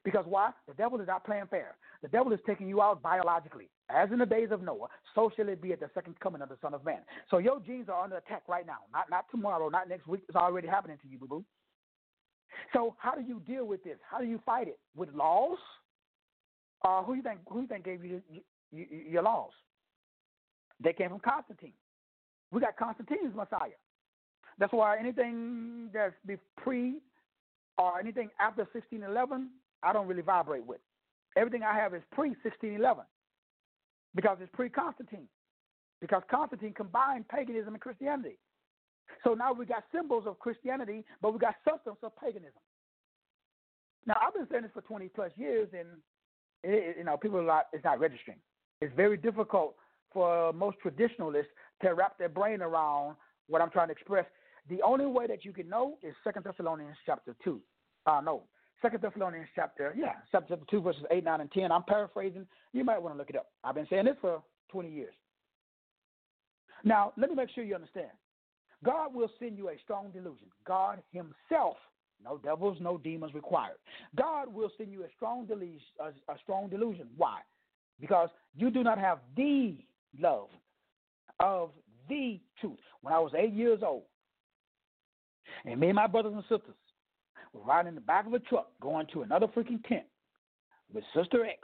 D: Because why? The devil is not playing fair. The devil is taking you out biologically. As in the days of Noah, so shall it be at the second coming of the Son of Man. So your genes are under attack right now. Not tomorrow, not next week. It's already happening to you, boo-boo. So how do you deal with this? How do you fight it? With laws? Who you think gave you your laws? They came from Constantine. We got Constantine's Messiah. That's why anything that's pre or anything after 1611, I don't really vibrate with. Everything I have is pre-1611 because it's pre-Constantine. Because Constantine combined paganism and Christianity. So now we got symbols of Christianity, but we got substance of paganism. Now, I've been saying this for 20 plus years, and people it's not registering. It's very difficult for most traditionalists to wrap their brain around what I'm trying to express. The only way that you can know is 2 Thessalonians chapter 2. 2 Thessalonians chapter 2, verses 8, 9, and 10. I'm paraphrasing. You might want to look it up. I've been saying this for 20 years. Now, let me make sure you understand. God will send you a strong delusion. God himself, no devils, no demons required. God will send you a strong delusion. Why? Because you do not have the love of the truth. When I was 8 years old, and me and my brothers and sisters were riding in the back of a truck going to another freaking tent with Sister X.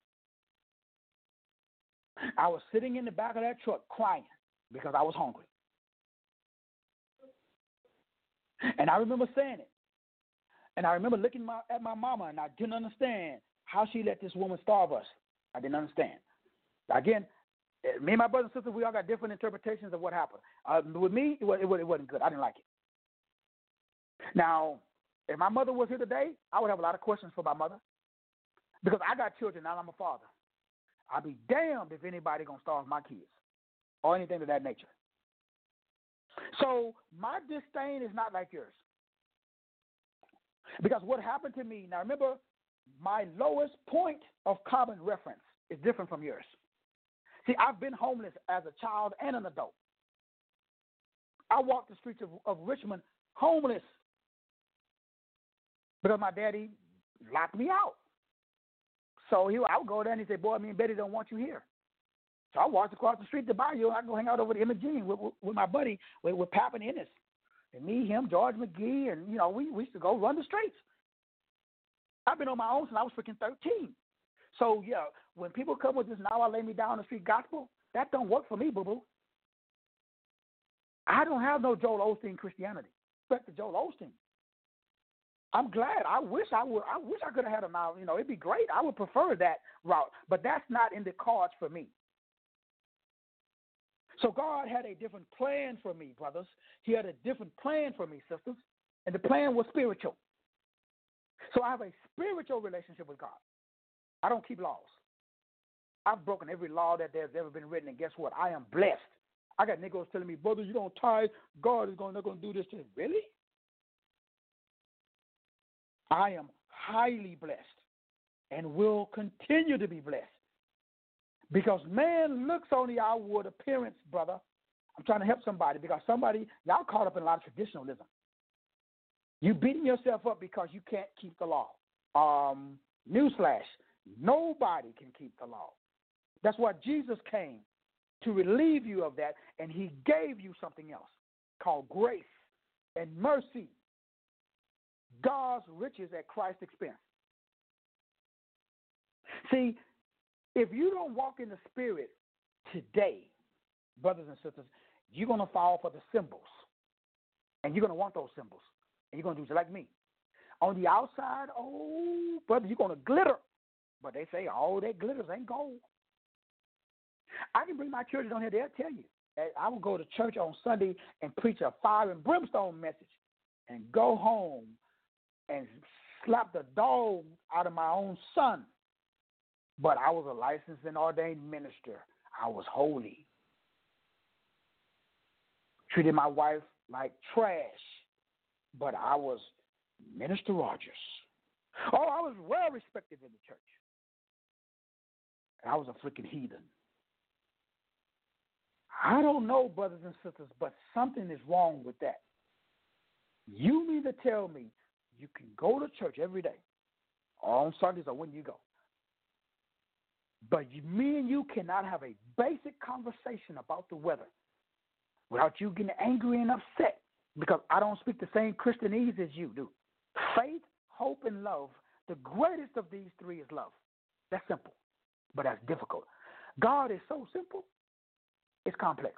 D: I was sitting in the back of that truck crying because I was hungry. And I remember saying it. And I remember looking at my mama, and I didn't understand how she let this woman starve us. I didn't understand. Again, me and my brothers and sisters, we all got different interpretations of what happened. With me, it wasn't good. I didn't like it. Now, if my mother was here today, I would have a lot of questions for my mother. Because I got children, now I'm a father. I'd be damned if anybody going to starve my kids or anything of that nature. So my disdain is not like yours. Because what happened to me, now remember, my lowest point of common reference is different from yours. See, I've been homeless as a child and an adult. I walked the streets of Richmond homeless because my daddy locked me out. So I would go there and he'd say, boy, me and Betty don't want you here. So I walked across the street to Bayou, and I go hang out over the Imogene with my buddy, with Pap and Ennis. And me, him, George McGee, and, we used to go run the streets. I've been on my own since I was freaking 13. So, when people come with this, now I lay me down the street gospel, that don't work for me, boo-boo. I don't have no Joel Osteen Christianity. Respect to Joel Osteen. I'm glad. I wish I could have had him now. It'd be great. I would prefer that route. But that's not in the cards for me. So God had a different plan for me, brothers. He had a different plan for me, sisters. And the plan was spiritual. So I have a spiritual relationship with God. I don't keep laws. I've broken every law that there's ever been written, and guess what? I am blessed. I got niggas telling me, brother, you don't tithe. God is not going to do this to you. Really? I am highly blessed and will continue to be blessed. Because man looks on the outward appearance, brother. I'm trying to help somebody because y'all caught up in a lot of traditionalism. You beating yourself up because you can't keep the law. Newsflash, nobody can keep the law. That's why Jesus came, to relieve you of that, and he gave you something else called grace and mercy. God's riches at Christ's expense. See, if you don't walk in the Spirit today, brothers and sisters, you're going to fall for the symbols. And you're going to want those symbols. And you're going to do just like me. On the outside, oh, brother, you're going to glitter. But they say all that glitters ain't gold. I can bring my children on here, they'll tell you. I will go to church on Sunday and preach a fire and brimstone message and go home and slap the dog out of my own son. But I was a licensed and ordained minister. I was holy. Treated my wife like trash. But I was Minister Rogers. Oh, I was well respected in the church. And I was a freaking heathen. I don't know, brothers and sisters, but something is wrong with that. You mean to tell me you can go to church every day, or on Sundays or when you go. But me and you cannot have a basic conversation about the weather without you getting angry and upset because I don't speak the same Christianese as you do. Faith, hope, and love, the greatest of these three is love. That's simple, but that's difficult. God is so simple, it's complex.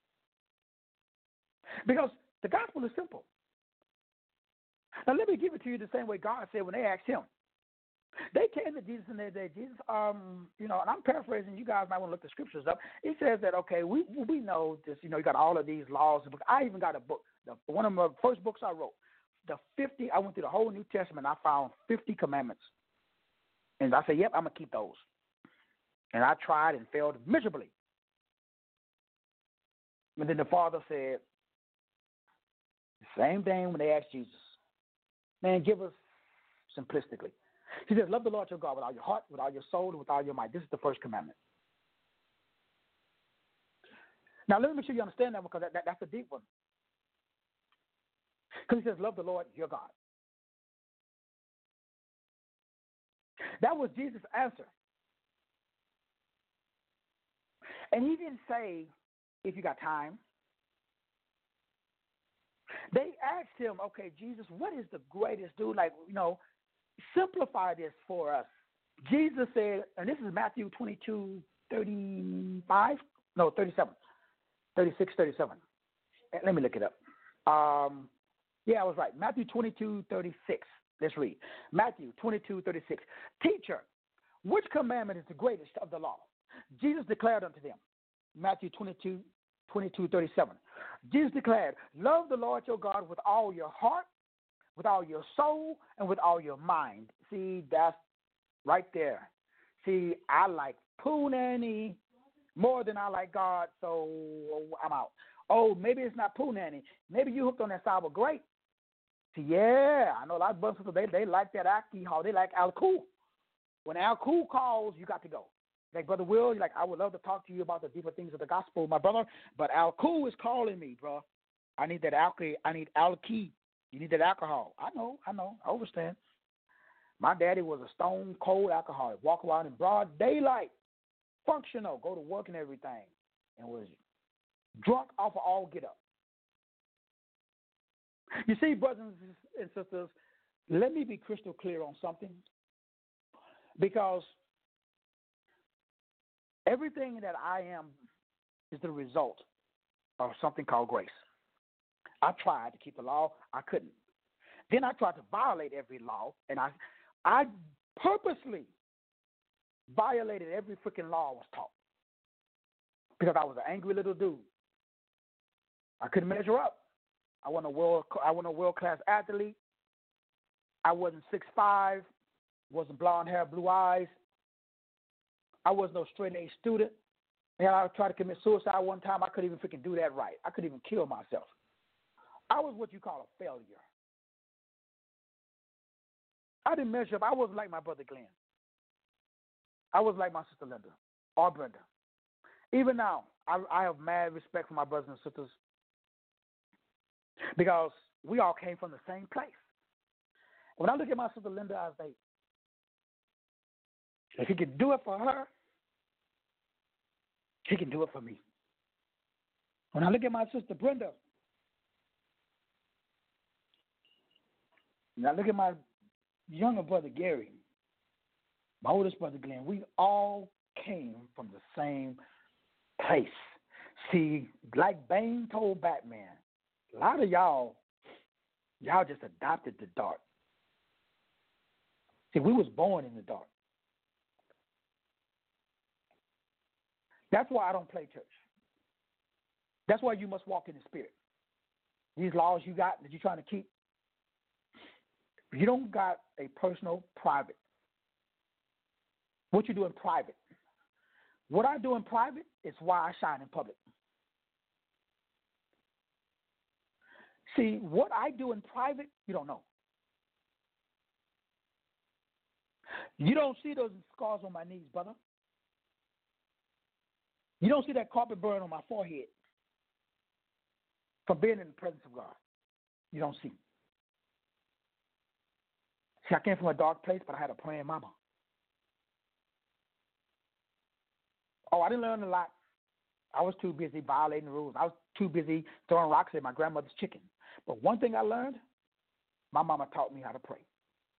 D: Because the gospel is simple. Now, let me give it to you the same way God said when they asked him. They came to Jesus in their day. Jesus, and I'm paraphrasing. You guys might want to look the scriptures up. He says that, okay, we know this. You got all of these laws. I even got a book. One of my first books I wrote. I went through the whole New Testament. I found 50 commandments. And I said, yep, I'm going to keep those. And I tried and failed miserably. And then the Father said, the same thing when they asked Jesus. Man, give us simplistically. He says, love the Lord your God with all your heart, with all your soul, and with all your might. This is the first commandment. Now, let me make sure you understand that because that's a deep one. Because he says, love the Lord your God. That was Jesus' answer. And he didn't say, if you got time. They asked him, okay, Jesus, what is the greatest, dude? Simplify this for us. Jesus said, and this is Matthew 22, 35? No, 37. 36, 37. Let me look it up. Yeah, I was right. Matthew 22, 36. Let's read. Matthew 22, 36. Teacher, which commandment is the greatest of the law? Jesus declared unto them, Matthew 22, 37. Jesus declared, love the Lord your God with all your heart, with all your soul, and with all your mind. See, that's right there. See, I like Punani more than I like God, so I'm out. Oh, maybe it's not Punani. Maybe you hooked on that sour grape. See, yeah, I know a lot of brothers, they like that alcohol. They like Al-Cool. When Al-Cool calls, you got to go. Like, Brother Will, you're like, I would love to talk to you about the deeper things of the gospel, my brother, but Al-Cool is calling me, bro. I need that alcohol. I need Al-Key. You need that alcohol. I know. I understand. My daddy was a stone cold alcoholic. Walk around in broad daylight, functional, go to work and everything, and was drunk off of all get up. You see, brothers and sisters, let me be crystal clear on something, because everything that I am is the result of something called grace. I tried to keep the law. I couldn't. Then I tried to violate every law, and I purposely violated every freaking law I was taught because I was an angry little dude. I couldn't measure up. I wasn't a world-class athlete. I wasn't 6'5", wasn't blonde hair, blue eyes. I was no straight-A student. And I tried to commit suicide one time. I couldn't even freaking do that right. I couldn't even kill myself. I was what you call a failure. I didn't measure up. I wasn't like my brother Glenn. I was like my sister Linda or Brenda. Even now, I have mad respect for my brothers and sisters because we all came from the same place. When I look at my sister Linda, I say, if he can do it for her, he can do it for me. When I look at my sister Brenda, and I look at my younger brother Gary, my oldest brother Glenn, we all came from the same place. See, like Bane told Batman, a lot of y'all just adopted the dark. See, we was born in the dark. That's why I don't play church. That's why you must walk in the Spirit. These laws you got that you're trying to keep, you don't got a personal, private. What you do in private. What I do in private is why I shine in public. See, what I do in private, you don't know. You don't see those scars on my knees, brother. You don't see that carpet burn on my forehead from being in the presence of God. You don't see. See, I came from a dark place, but I had a praying mama. Oh, I didn't learn a lot. I was too busy violating the rules. I was too busy throwing rocks at my grandmother's chicken. But one thing I learned, my mama taught me how to pray.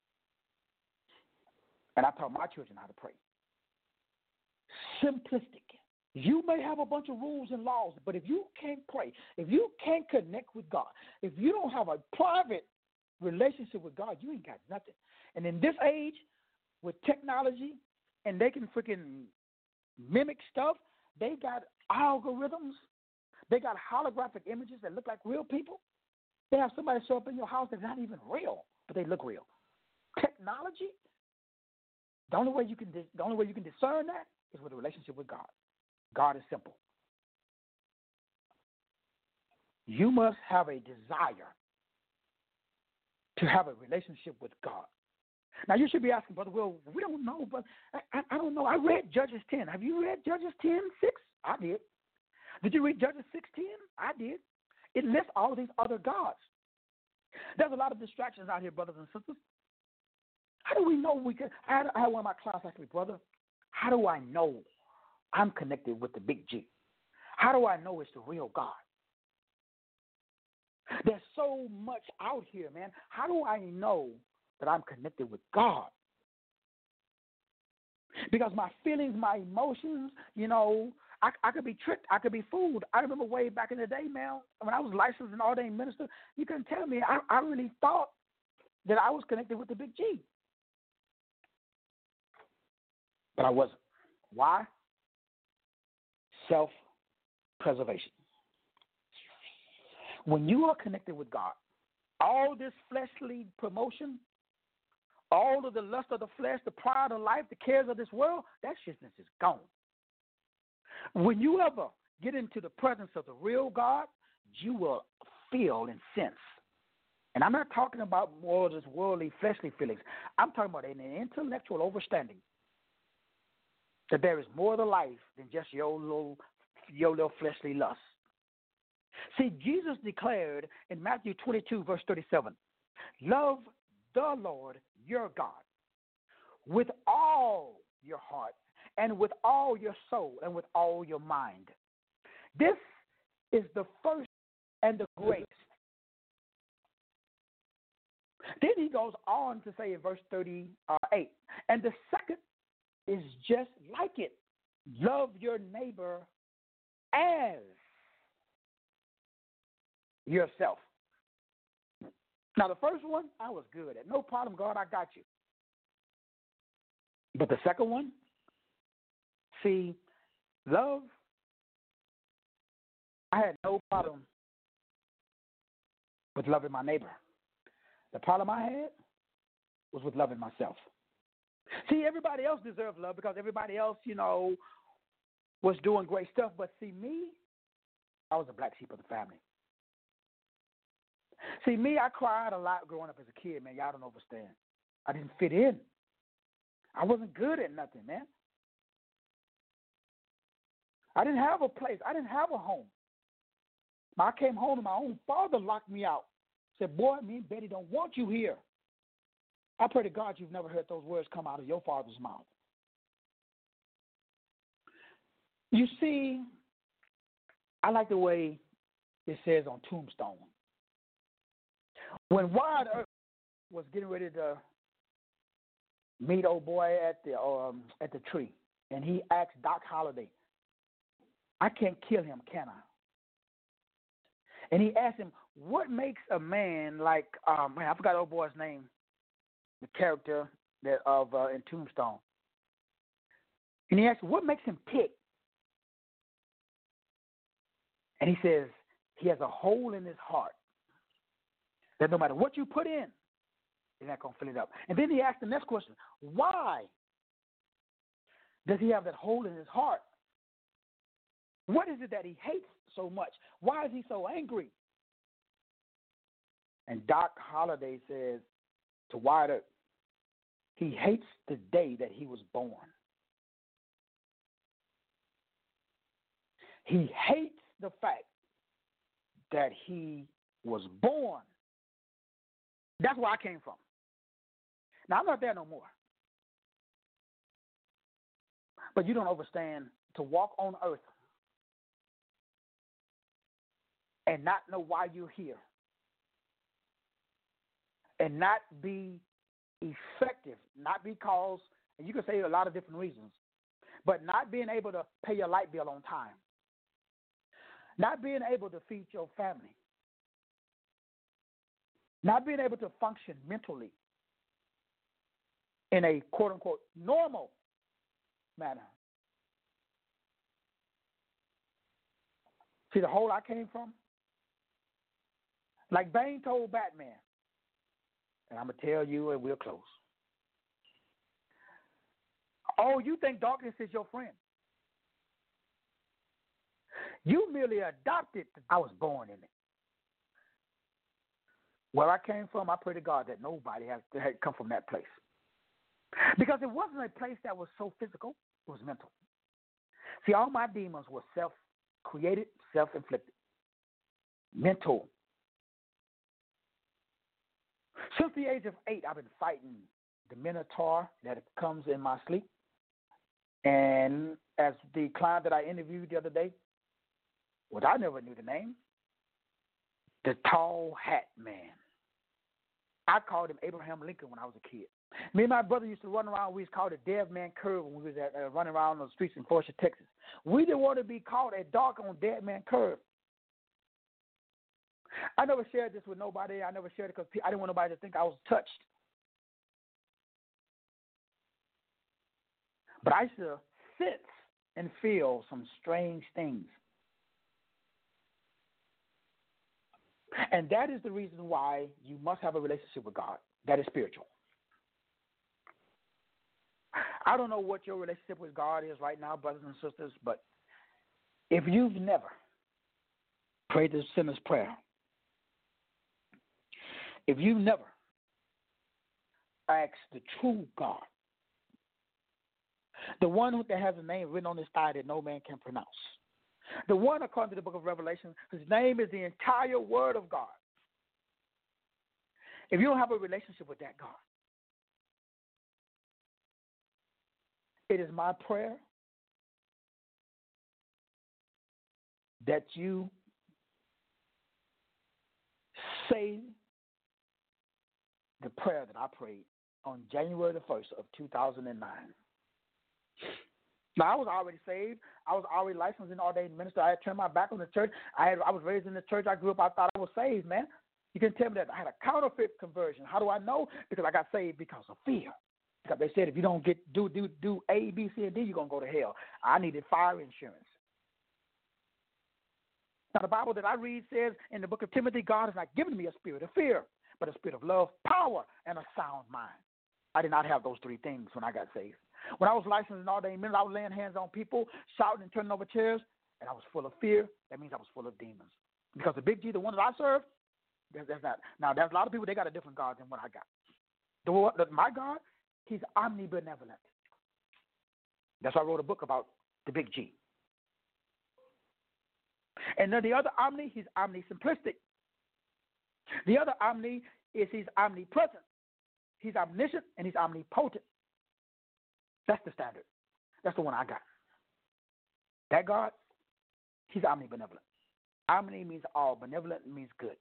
D: And I taught my children how to pray. Simplistic. You may have a bunch of rules and laws, but if you can't pray, if you can't connect with God, if you don't have a private relationship with God, you ain't got nothing. And in this age, with technology, and they can freaking mimic stuff, they got algorithms, they got holographic images that look like real people. They have somebody show up in your house that's not even real, but they look real. Technology, the only way you can discern that is with a relationship with God. God is simple. You must have a desire to have a relationship with God. Now, you should be asking, Brother Will, we don't know, but I don't know. I read Judges 10. Have you read Judges 10:6? I did. Did you read Judges 6:10? I did. It lists all of these other gods. There's a lot of distractions out here, brothers and sisters. How do we know we can? I had one of my class ask me, brother, how do I know I'm connected with the big G? How do I know it's the real God? There's so much out here, man. How do I know that I'm connected with God? Because my feelings, my emotions, I could be tricked. I could be fooled. I remember way back in the day, man, when I was licensed and ordained minister, you couldn't tell me. I really thought that I was connected with the big G. But I wasn't. Why? Self-preservation. When you are connected with God, all this fleshly promotion, all of the lust of the flesh, the pride of life, the cares of this world, that shitness is gone. When you ever get into the presence of the real God, you will feel and sense. And I'm not talking about more just worldly, fleshly feelings. I'm talking about an intellectual understanding that there is more to life than just your little fleshly lust. See, Jesus declared in Matthew 22, verse 37, love the Lord your God with all your heart and with all your soul and with all your mind. This is the first and the greatest. Then he goes on to say in verse 38, and the second is just like it. Love your neighbor as yourself. Now, the first one, I was good at. No problem, God, I got you. But the second one, see, love, I had no problem with loving my neighbor. The problem I had was with loving myself. See, everybody else deserved love because everybody else, was doing great stuff. But see, me, I was the black sheep of the family. See, me, I cried a lot growing up as a kid, man. Y'all don't understand. I didn't fit in. I wasn't good at nothing, man. I didn't have a place. I didn't have a home. I came home and my own father locked me out. Said, boy, me and Betty don't want you here. I pray to God you've never heard those words come out of your father's mouth. You see, I like the way it says on Tombstone. When Wyatt Earp was getting ready to meet old boy at the tree, and he asked Doc Holliday, I can't kill him, can I? And he asked him, what makes a man like, I forgot old boy's name, the character in Tombstone. And he asked, what makes him tick? And he says, he has a hole in his heart that no matter what you put in, you're not going to fill it up. And then he asked the next question, why does he have that hole in his heart? What is it that he hates so much? Why is he so angry? And Doc Holliday says to Wyatt Earp, he hates the day that he was born. He hates the fact that he was born. That's where I came from. Now, I'm not there no more. But you don't understand to walk on earth and not know why you're here and not be effective, not because, and you can say a lot of different reasons, but not being able to pay your light bill on time, not being able to feed your family, not being able to function mentally in a quote-unquote normal manner. See the hole I came from? Like Bane told Batman, and I'm going to tell you and we'll close. Oh, you think darkness is your friend. You merely adopted. I was born in it. Where I came from, I pray to God that nobody had come from that place. Because it wasn't a place that was so physical, it was mental. See, all my demons were self-created, self-inflicted, mental. Since the age of 8, I've been fighting the Minotaur that comes in my sleep. And as the client that I interviewed the other day, which I never knew the name, the Tall Hat Man. I called him Abraham Lincoln when I was a kid. Me and my brother used to run around. We used to call it Dead Man Curve when we was running around on the streets in Fort Worth, Texas. We didn't want to be called a dark on Dead Man Curve. I never shared this with nobody. I never shared it because I didn't want nobody to think I was touched. But I used to sense and feel some strange things. And that is the reason why you must have a relationship with God that is spiritual. I don't know what your relationship with God is right now, brothers and sisters, but if you've never prayed the sinner's prayer, if you've never asked the true God, the one that has a name written on his thigh that no man can pronounce, the one, according to the book of Revelation, whose name is the entire word of God. If you don't have a relationship with that God, it is my prayer that you say the prayer that I prayed on January the 1st of 2009. Now, I was already saved. I was already licensed and ordained minister. I had turned my back on the church. I was raised in the church I grew up. I thought I was saved, man. You can tell me that I had a counterfeit conversion. How do I know? Because I got saved because of fear. Because they said if you don't do A, B, C, and D, you're going to go to hell. I needed fire insurance. Now, the Bible that I read says in the book of Timothy, God has not given me a spirit of fear, but a spirit of love, power, and a sound mind. I did not have those three things when I got saved. When I was licensed and ordained minister, I was laying hands on people, shouting and turning over chairs, and I was full of fear. That means I was full of demons. Because the big G, the one that I serve, that's not. Now, there's a lot of people, they got a different God than what I got. My God, he's omnibenevolent. That's why I wrote a book about the big G. And then the other omni, he's omnisimplistic. The other omni is he's omnipresent. He's omniscient and he's omnipotent. That's the standard. That's the one I got. That God, he's omnibenevolent. Omni means all. Benevolent means good.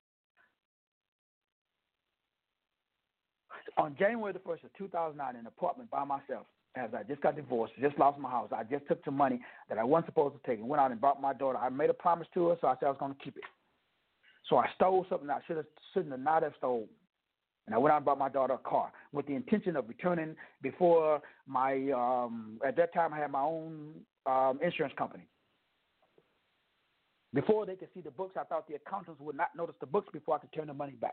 D: On January the 1st of 2009, in an apartment by myself, as I just got divorced, just lost my house, I just took some money that I wasn't supposed to take and went out and bought my daughter. I made a promise to her, so I said I was going to keep it. So I stole something I shouldn't not have stolen. And I went out and bought my daughter a car with the intention of returning before my, at that time I had my own insurance company. Before they could see the books, I thought the accountants would not notice the books before I could turn the money back.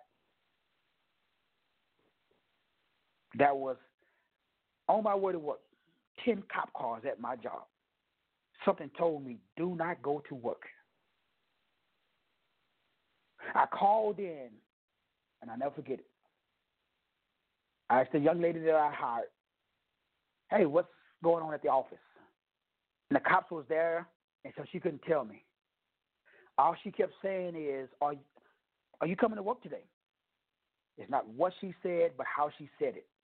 D: That was, on my way to work, 10 cop cars at my job. Something told me, do not go to work. I called in, and I'll never forget it. I asked the young lady that I hired, hey, what's going on at the office? And the cops was there, and so she couldn't tell me. All she kept saying is, are you coming to work today? It's not what she said, but how she said it.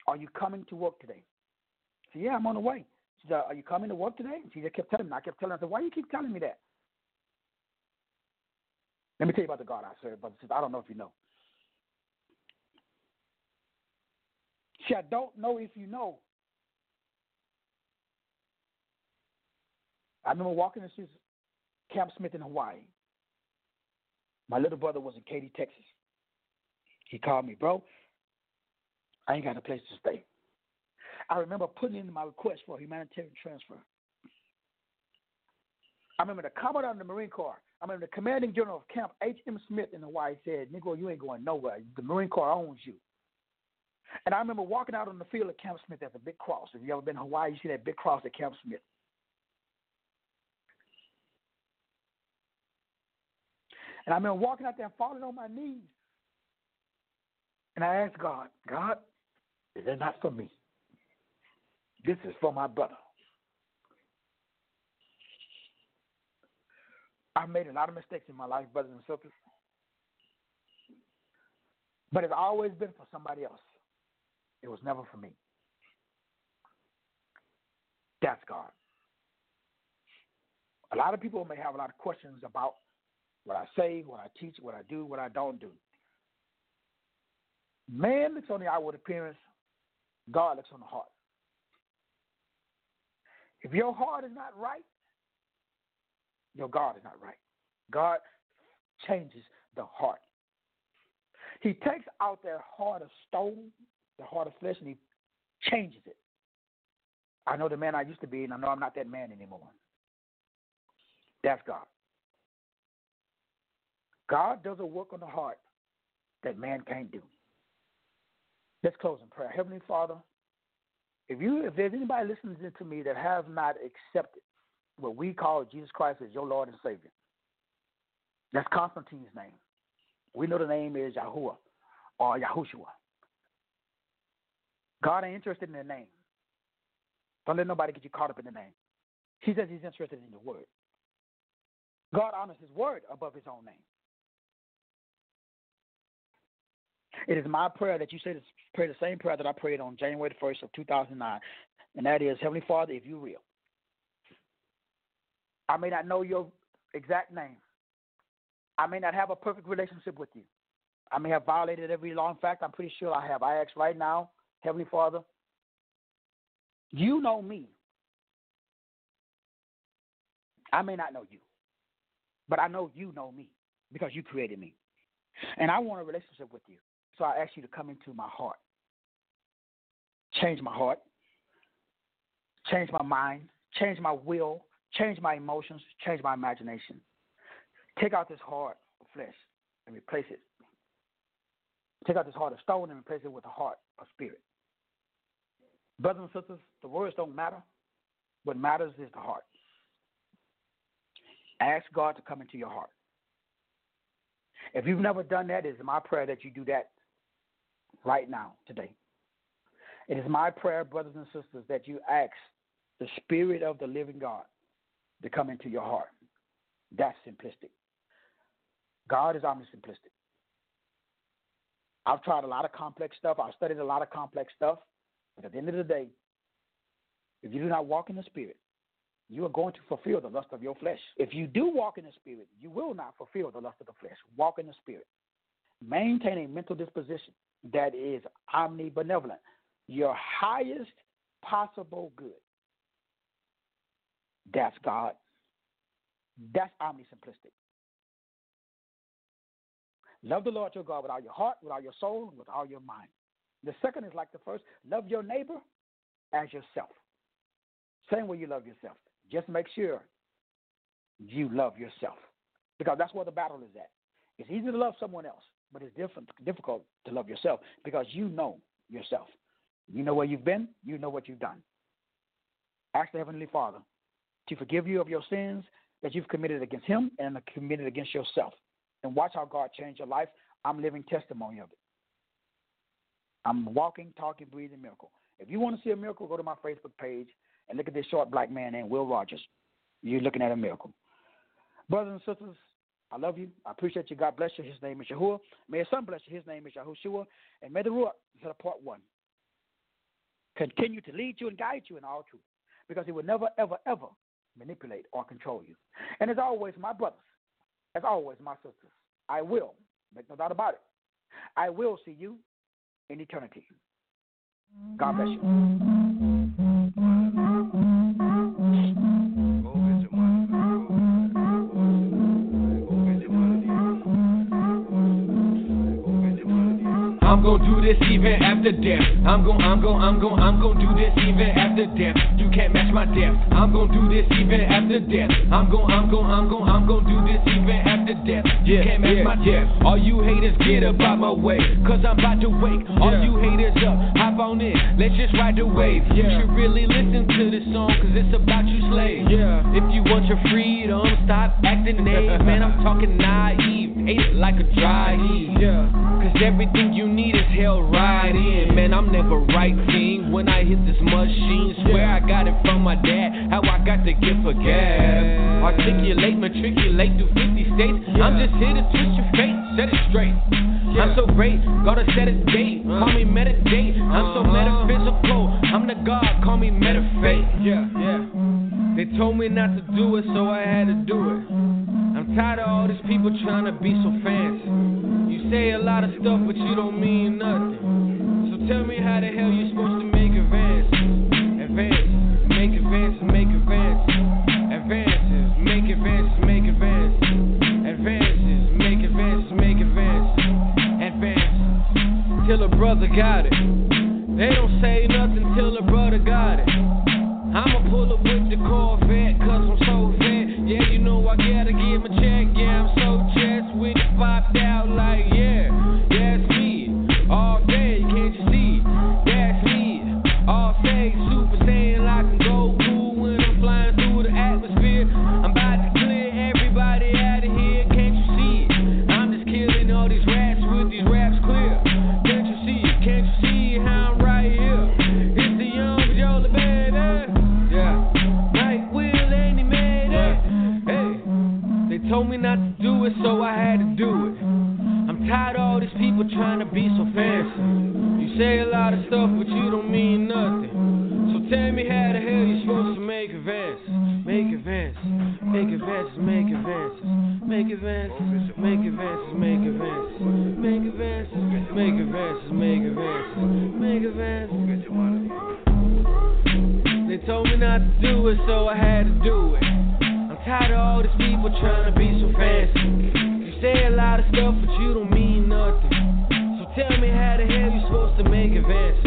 D: Are you coming to work today? I said, yeah, I'm on the way. She said, are you coming to work today? She just kept telling me. I kept telling her, I said, why do you keep telling me that? Let me tell you about the God I serve, brother. I don't know if you know. See, I don't know if you know. I remember walking into Camp Smith in Hawaii. My little brother was in Katy, Texas. He called me, bro, I ain't got a place to stay. I remember putting in my request for a humanitarian transfer. I remember the Commandant of the Marine Corps, I remember the Commanding General of Camp H.M. Smith in Hawaii said, Negro, you ain't going nowhere. The Marine Corps owns you. And I remember walking out on the field at Camp Smith. There's a big cross. If you ever been to Hawaii, you see that big cross at Camp Smith. And I remember walking out there and falling on my knees. And I asked God, God, is that not for me? This is for my brother. I've made a lot of mistakes in my life, brothers and sisters. But it's always been for somebody else. It was never for me. That's God. A lot of people may have a lot of questions about what I say, what I teach, what I do, what I don't do. Man looks on the outward appearance. God looks on the heart. If your heart is not right, your God is not right. God changes the heart. He takes out that heart of stone, the heart of flesh, and he changes it. I know the man I used to be, and I know I'm not that man anymore. That's God. God does a work on the heart that man can't do. Let's close in prayer. Heavenly Father, if there's anybody listening to me that have not accepted what we call Jesus Christ as your Lord and Savior, that's Constantine's name. We know the name is Yahuwah or Yahushua. God ain't interested in the name. Don't let nobody get you caught up in the name. He says he's interested in the word. God honors his word above his own name. It is my prayer that you pray the same prayer that I prayed on January the 1st of 2009, and that is, Heavenly Father, if you're real. I may not know your exact name. I may not have a perfect relationship with you. I may have violated every law. In fact, I'm pretty sure I have. I ask right now, Heavenly Father, you know me. I may not know you, but I know you know me because you created me. And I want a relationship with you. So I ask you to come into my heart. Change my heart. Change my mind. Change my will. Change my emotions. Change my imagination. Take out this heart of flesh and replace it. Take out this heart of stone and replace it with a heart of spirit. Brothers and sisters, the words don't matter. What matters is the heart. Ask God to come into your heart. If you've never done that, it is my prayer that you do that right now, today. It is my prayer, brothers and sisters, that you ask the Spirit of the living God to come into your heart. That's simplistic. God is omnisimplistic. I've tried a lot of complex stuff. I've studied a lot of complex stuff. But at the end of the day, if you do not walk in the Spirit, you are going to fulfill the lust of your flesh. If you do walk in the Spirit, you will not fulfill the lust of the flesh. Walk in the Spirit. Maintain a mental disposition that is omnibenevolent, your highest possible good. That's God. That's omnisimplistic. Love the Lord your God with all your heart, with all your soul, with all your mind. The second is like the first. Love your neighbor as yourself. Same way you love yourself. Just make sure you love yourself, because that's where the battle is at. It's easy to love someone else, but it's difficult to love yourself because you know yourself. You know where you've been. You know what you've done. Ask the Heavenly Father to forgive you of your sins that you've committed against him and committed against yourself. And watch how God changed your life. I'm living testimony of it. I'm walking, talking, breathing miracle. If you want to see a miracle, go to my Facebook page and look at this short black man named Will Rogers. You're looking at a miracle. Brothers and sisters, I love you. I appreciate you. God bless you. His name is Yahuwah. May his son bless you. His name is Yahushua. And may the Ruach set apart one. continue to lead you and guide you in all truth, because he will never, ever, ever manipulate or control you. And as always, my brothers, as always, my sisters, I will, make no doubt about it, I will see you in eternity. God bless you.
C: I'm gon' do this even after death. I'm gon' do this even after death. You can't match my death. I'm gon' do this even after death. I'm gon' do this even after death. You can't match my death. All you haters get up out my way, cause I'm about to wake. All you haters up, hop on in, let's just ride the wave. You should really listen to this song, cause it's about you slaves. If you want your freedom, stop acting naive. Man, I'm talking naive, hate it like a dry heat. Cause everything you need is held right in. Man, I'm never right team when I hit this machine. Swear I got it from my dad, how I got the gift for gab. Articulate, matriculate through 50 states. I'm just here to twist your fate, set it straight. I'm so great, gotta set a date. Call me meditate, I'm so metaphysical. I'm the God, call me metafate. They told me not to do it, so I had to do it. I'm tired of all these people trying to be so fancy. You say a lot of stuff, but you don't mean nothing. So tell me how the hell you supposed to make advances. Advances, make advances, make advances. Advances, make advances, make advances. Advances, make advances, make advances. Advances, till a brother got it. They don't say nothing till a brother got it. I'ma pull up with the Corvette, cause I'm so fat. Yeah, you know I gotta give a check. Yeah, I'm so chest with it popped out like, yeah, that's me. All day, can't you see? That's me. All fake, super saiyan like I'm Goku when I'm flying through the atmosphere. I'm about to clear everybody out of here, can't you see? I'm just killing all these rats with these raps clear. Can't you see? Can't you see how I'm right here? It's the young Jola, baby. Night Will ain't he made it? Hey, they told me not to do it, so I had to do it. I'm tired of all these people trying to be so fancy. You say a lot of stuff, but you don't mean nothing. So tell me how the hell you supposed to make advances. Make advances, make advances, make advances. Make advances, make advances, make advances. Make advances, make advances, make advances. Make advances. They told me not to do it, so I had to do it. I'm tired of all these people trying to be so fancy. You say a lot of stuff, but you don't mean nothing. So tell me how the hell you supposed to make advances.